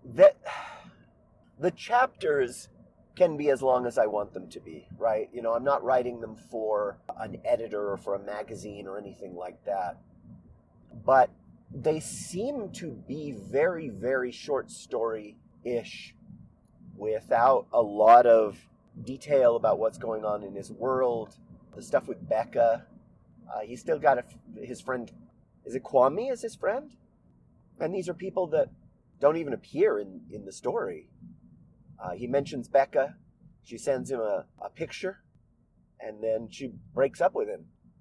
The chapters can be as long as I want them to be, right? You know, I'm not writing them for an editor or for a magazine or anything like that. But they seem to be very, very short story-ish without a lot of detail about what's going on in his world. The stuff with Becca. He's still got his friend, is it Kwame as his friend? And these are people that don't even appear in the story. He mentions Becca. She sends him a picture, and then she breaks up with him.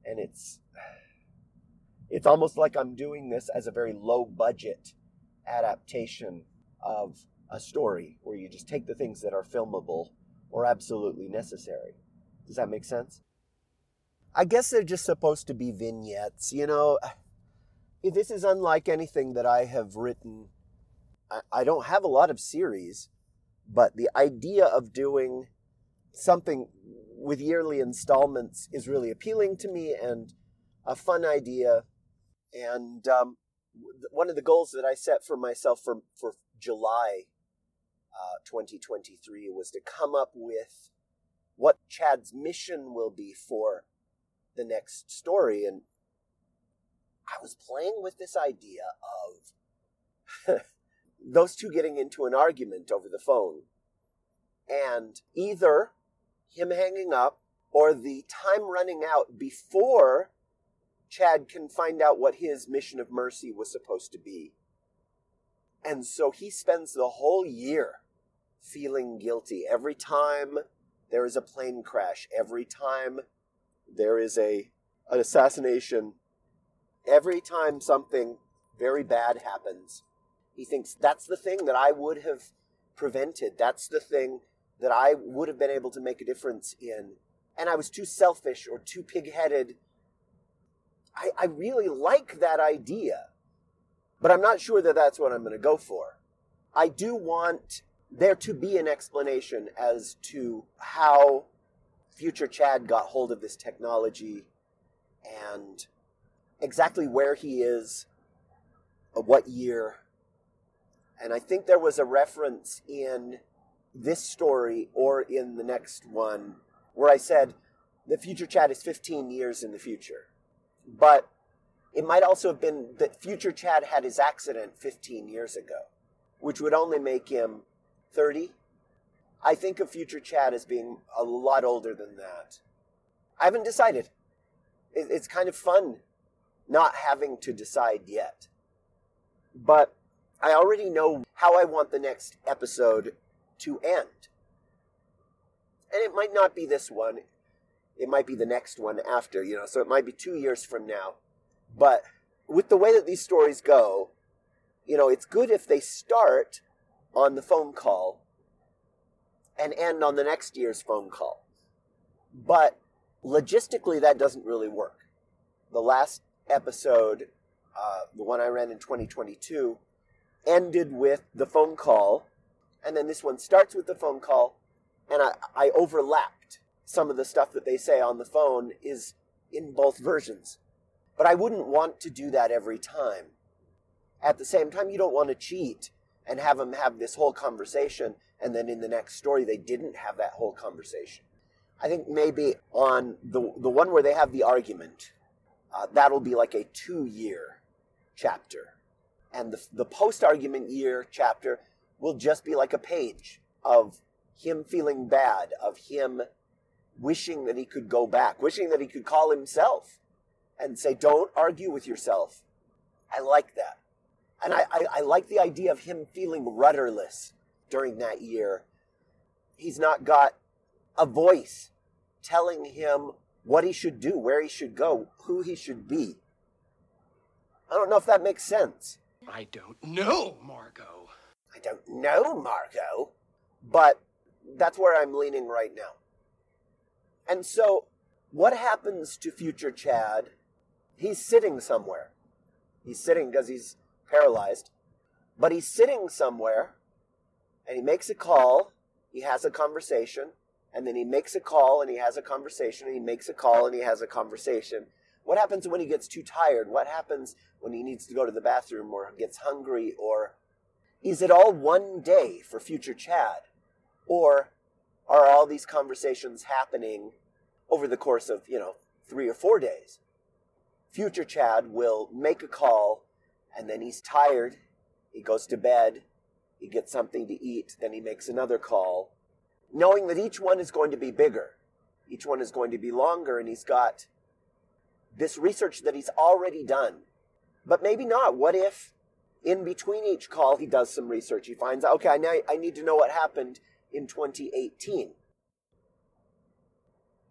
And it's almost like I'm doing this as a very low budget adaptation of a story where you just take the things that are filmable or absolutely necessary. Does that make sense? I guess they're just supposed to be vignettes. You know, this is unlike anything that I have written. I don't have a lot of series, but the idea of doing something with yearly installments is really appealing to me and a fun idea. And one of the goals that I set for myself for July 2023 was to come up with what Chad's mission will be for the next story. And I was playing with this idea of those two getting into an argument over the phone, and either him hanging up or the time running out before Chad can find out what his mission of mercy was supposed to be. And so he spends the whole year feeling guilty every time there is a plane crash, every time there is an assassination, every time something very bad happens. He thinks that's the thing that I would have prevented. That's the thing that I would have been able to make a difference in. And I was too selfish or too pig-headed. I really like that idea, but I'm not sure that that's what I'm going to go for. I do want there to be an explanation as to how future Chad got hold of this technology and exactly where he is, what year. And I think there was a reference in this story or in the next one where I said the future Chad is 15 years in the future. But it might also have been that future Chad had his accident 15 years ago, which would only make him 30. I think of future Chad as being a lot older than that. I haven't decided. It's kind of fun not having to decide yet. But I already know how I want the next episode to end. And it might not be this one. It might be the next one after, so it might be 2 years from now. But with the way that these stories go, it's good if they start on the phone call and end on the next year's phone call. But logistically, that doesn't really work. The last episode, the one I ran in 2022, ended with the phone call, and then this one starts with the phone call, and I overlapped. Some of the stuff that they say on the phone is in both versions. But I wouldn't want to do that every time. At the same time, you don't want to cheat and have them have this whole conversation, and then in the next story, they didn't have that whole conversation. I think maybe on the one where they have the argument, that'll be like a 2-year chapter. And the post-argument year chapter will just be like a page of him feeling bad, of him wishing that he could go back, wishing that he could call himself and say, don't argue with yourself. I like that. And I like the idea of him feeling rudderless during that year. He's not got a voice telling him what he should do, where he should go, who he should be. I don't know if that makes sense. I don't know, Margot. I don't know, Margot. But that's where I'm leaning right now. And so, what happens to future Chad? He's sitting somewhere. He's sitting because he's paralyzed. But he's sitting somewhere, and he makes a call, he has a conversation, and then he makes a call, and he has a conversation, and he makes a call, and he has a conversation. What happens when he gets too tired? What happens when he needs to go to the bathroom or gets hungry? Or is it all one day for future Chad? Or are all these conversations happening over the course of, 3 or 4 days? Future Chad will make a call, and then he's tired. He goes to bed. He gets something to eat. Then he makes another call, knowing that each one is going to be bigger. Each one is going to be longer, and he's got this research that he's already done. But maybe not. What if in between each call he does some research? He finds out, okay, I need to know what happened in 2018.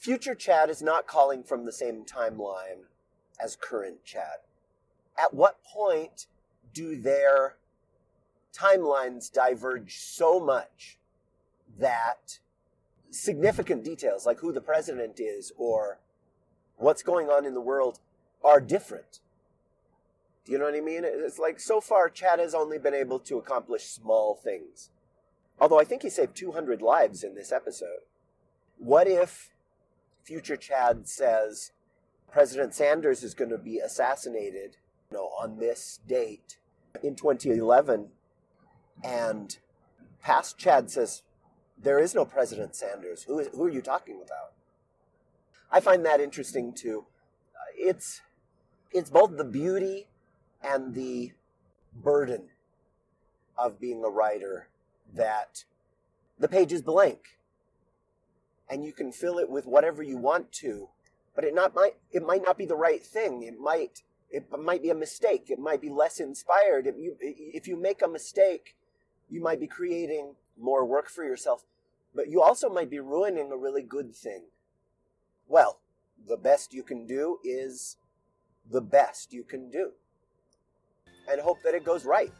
future Chad is not calling from the same timeline as current Chad. At what point do their timelines diverge so much that significant details like who the president is or what's going on in the world are different? Do you know what I mean? It's like so far Chad has only been able to accomplish small things. Although I think he saved 200 lives in this episode. What if future Chad says President Sanders is going to be assassinated, on this date in 2011, and past Chad says, there is no President Sanders. Who are you talking about? I find that interesting too. It's both the beauty and the burden of being a writer that the page is blank. And you can fill it with whatever you want to, but it might not be the right thing. It might be a mistake. It might be less inspired. If you make a mistake, you might be creating more work for yourself, but you also might be ruining a really good thing. Well, the best you can do is the best you can do, and hope that it goes right.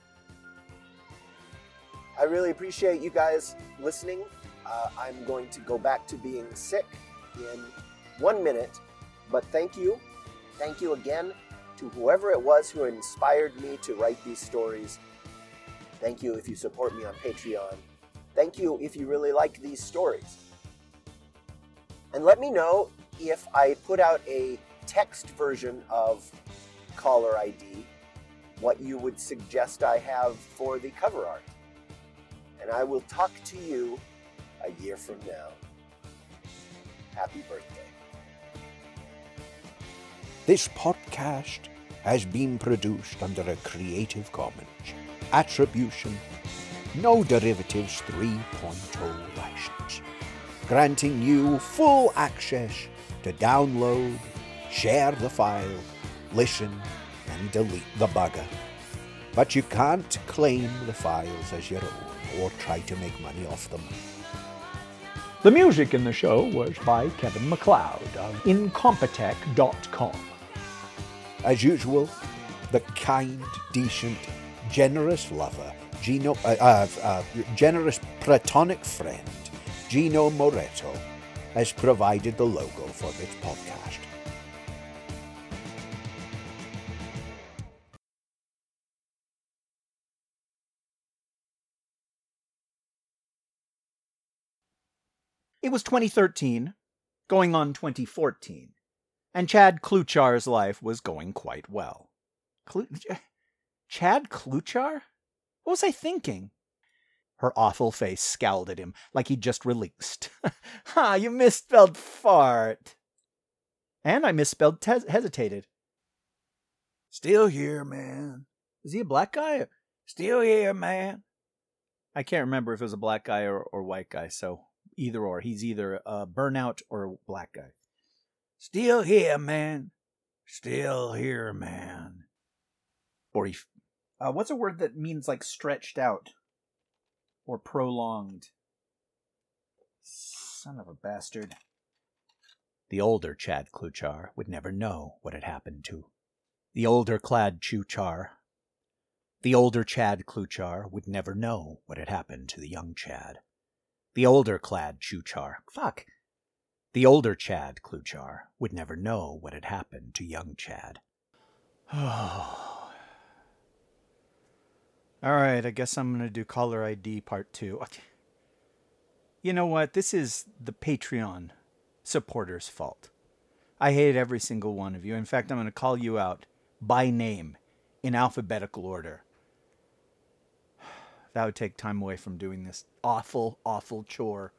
I really appreciate you guys listening. I'm going to go back to being sick in 1 minute, but thank you. Thank you again to whoever it was who inspired me to write these stories. Thank you if you support me on Patreon. Thank you if you really like these stories. And let me know if I put out a text version of Caller ID, what you would suggest I have for the cover art. And I will talk to you a year from now. Happy birthday. This podcast has been produced under a Creative Commons Attribution, No Derivatives 3.0 license, granting you full access to download, share the file, listen, and delete the bugger. But you can't claim the files as your own or try to make money off them. The music in the show was by Kevin MacLeod of Incompetech.com. As usual, the kind, decent, generous lover, generous platonic friend, Gino Moretto, has provided the logo for this podcast. It was 2013, going on 2014, and Chad Kluchar's life was going quite well. Chad Kluchar? What was I thinking? Her awful face scowled at him like he'd just released. Ha, you misspelled fart. And I misspelled hesitated. Still here, man. Is he a black guy? Still here, man. I can't remember if it was a black guy or white guy, so either or. He's either a burnout or a black guy. Still here, man. Still here, man. Or he... what's a word that means like stretched out? Or prolonged? Son of a bastard. The older Chad Kluchar would never know what had happened to. The older Chad Kluchar. The older Chad Kluchar would never know what had happened to the young Chad. The older Chad Kluchar. Fuck. The older Chad Kluchar would never know what had happened to young Chad. Oh. All right, I guess I'm going to do Caller ID Part 2. You know what? This is the Patreon supporters' fault. I hate every single one of you. In fact, I'm going to call you out by name in alphabetical order. That would take time away from doing this awful, awful chore.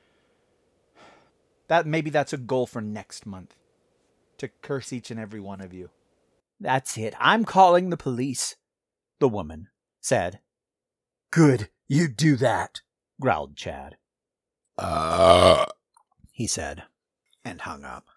Maybe that's a goal for next month. To curse each and every one of you. That's it. I'm calling the police. The woman said. Good, you do that, growled Chad. He said, and hung up.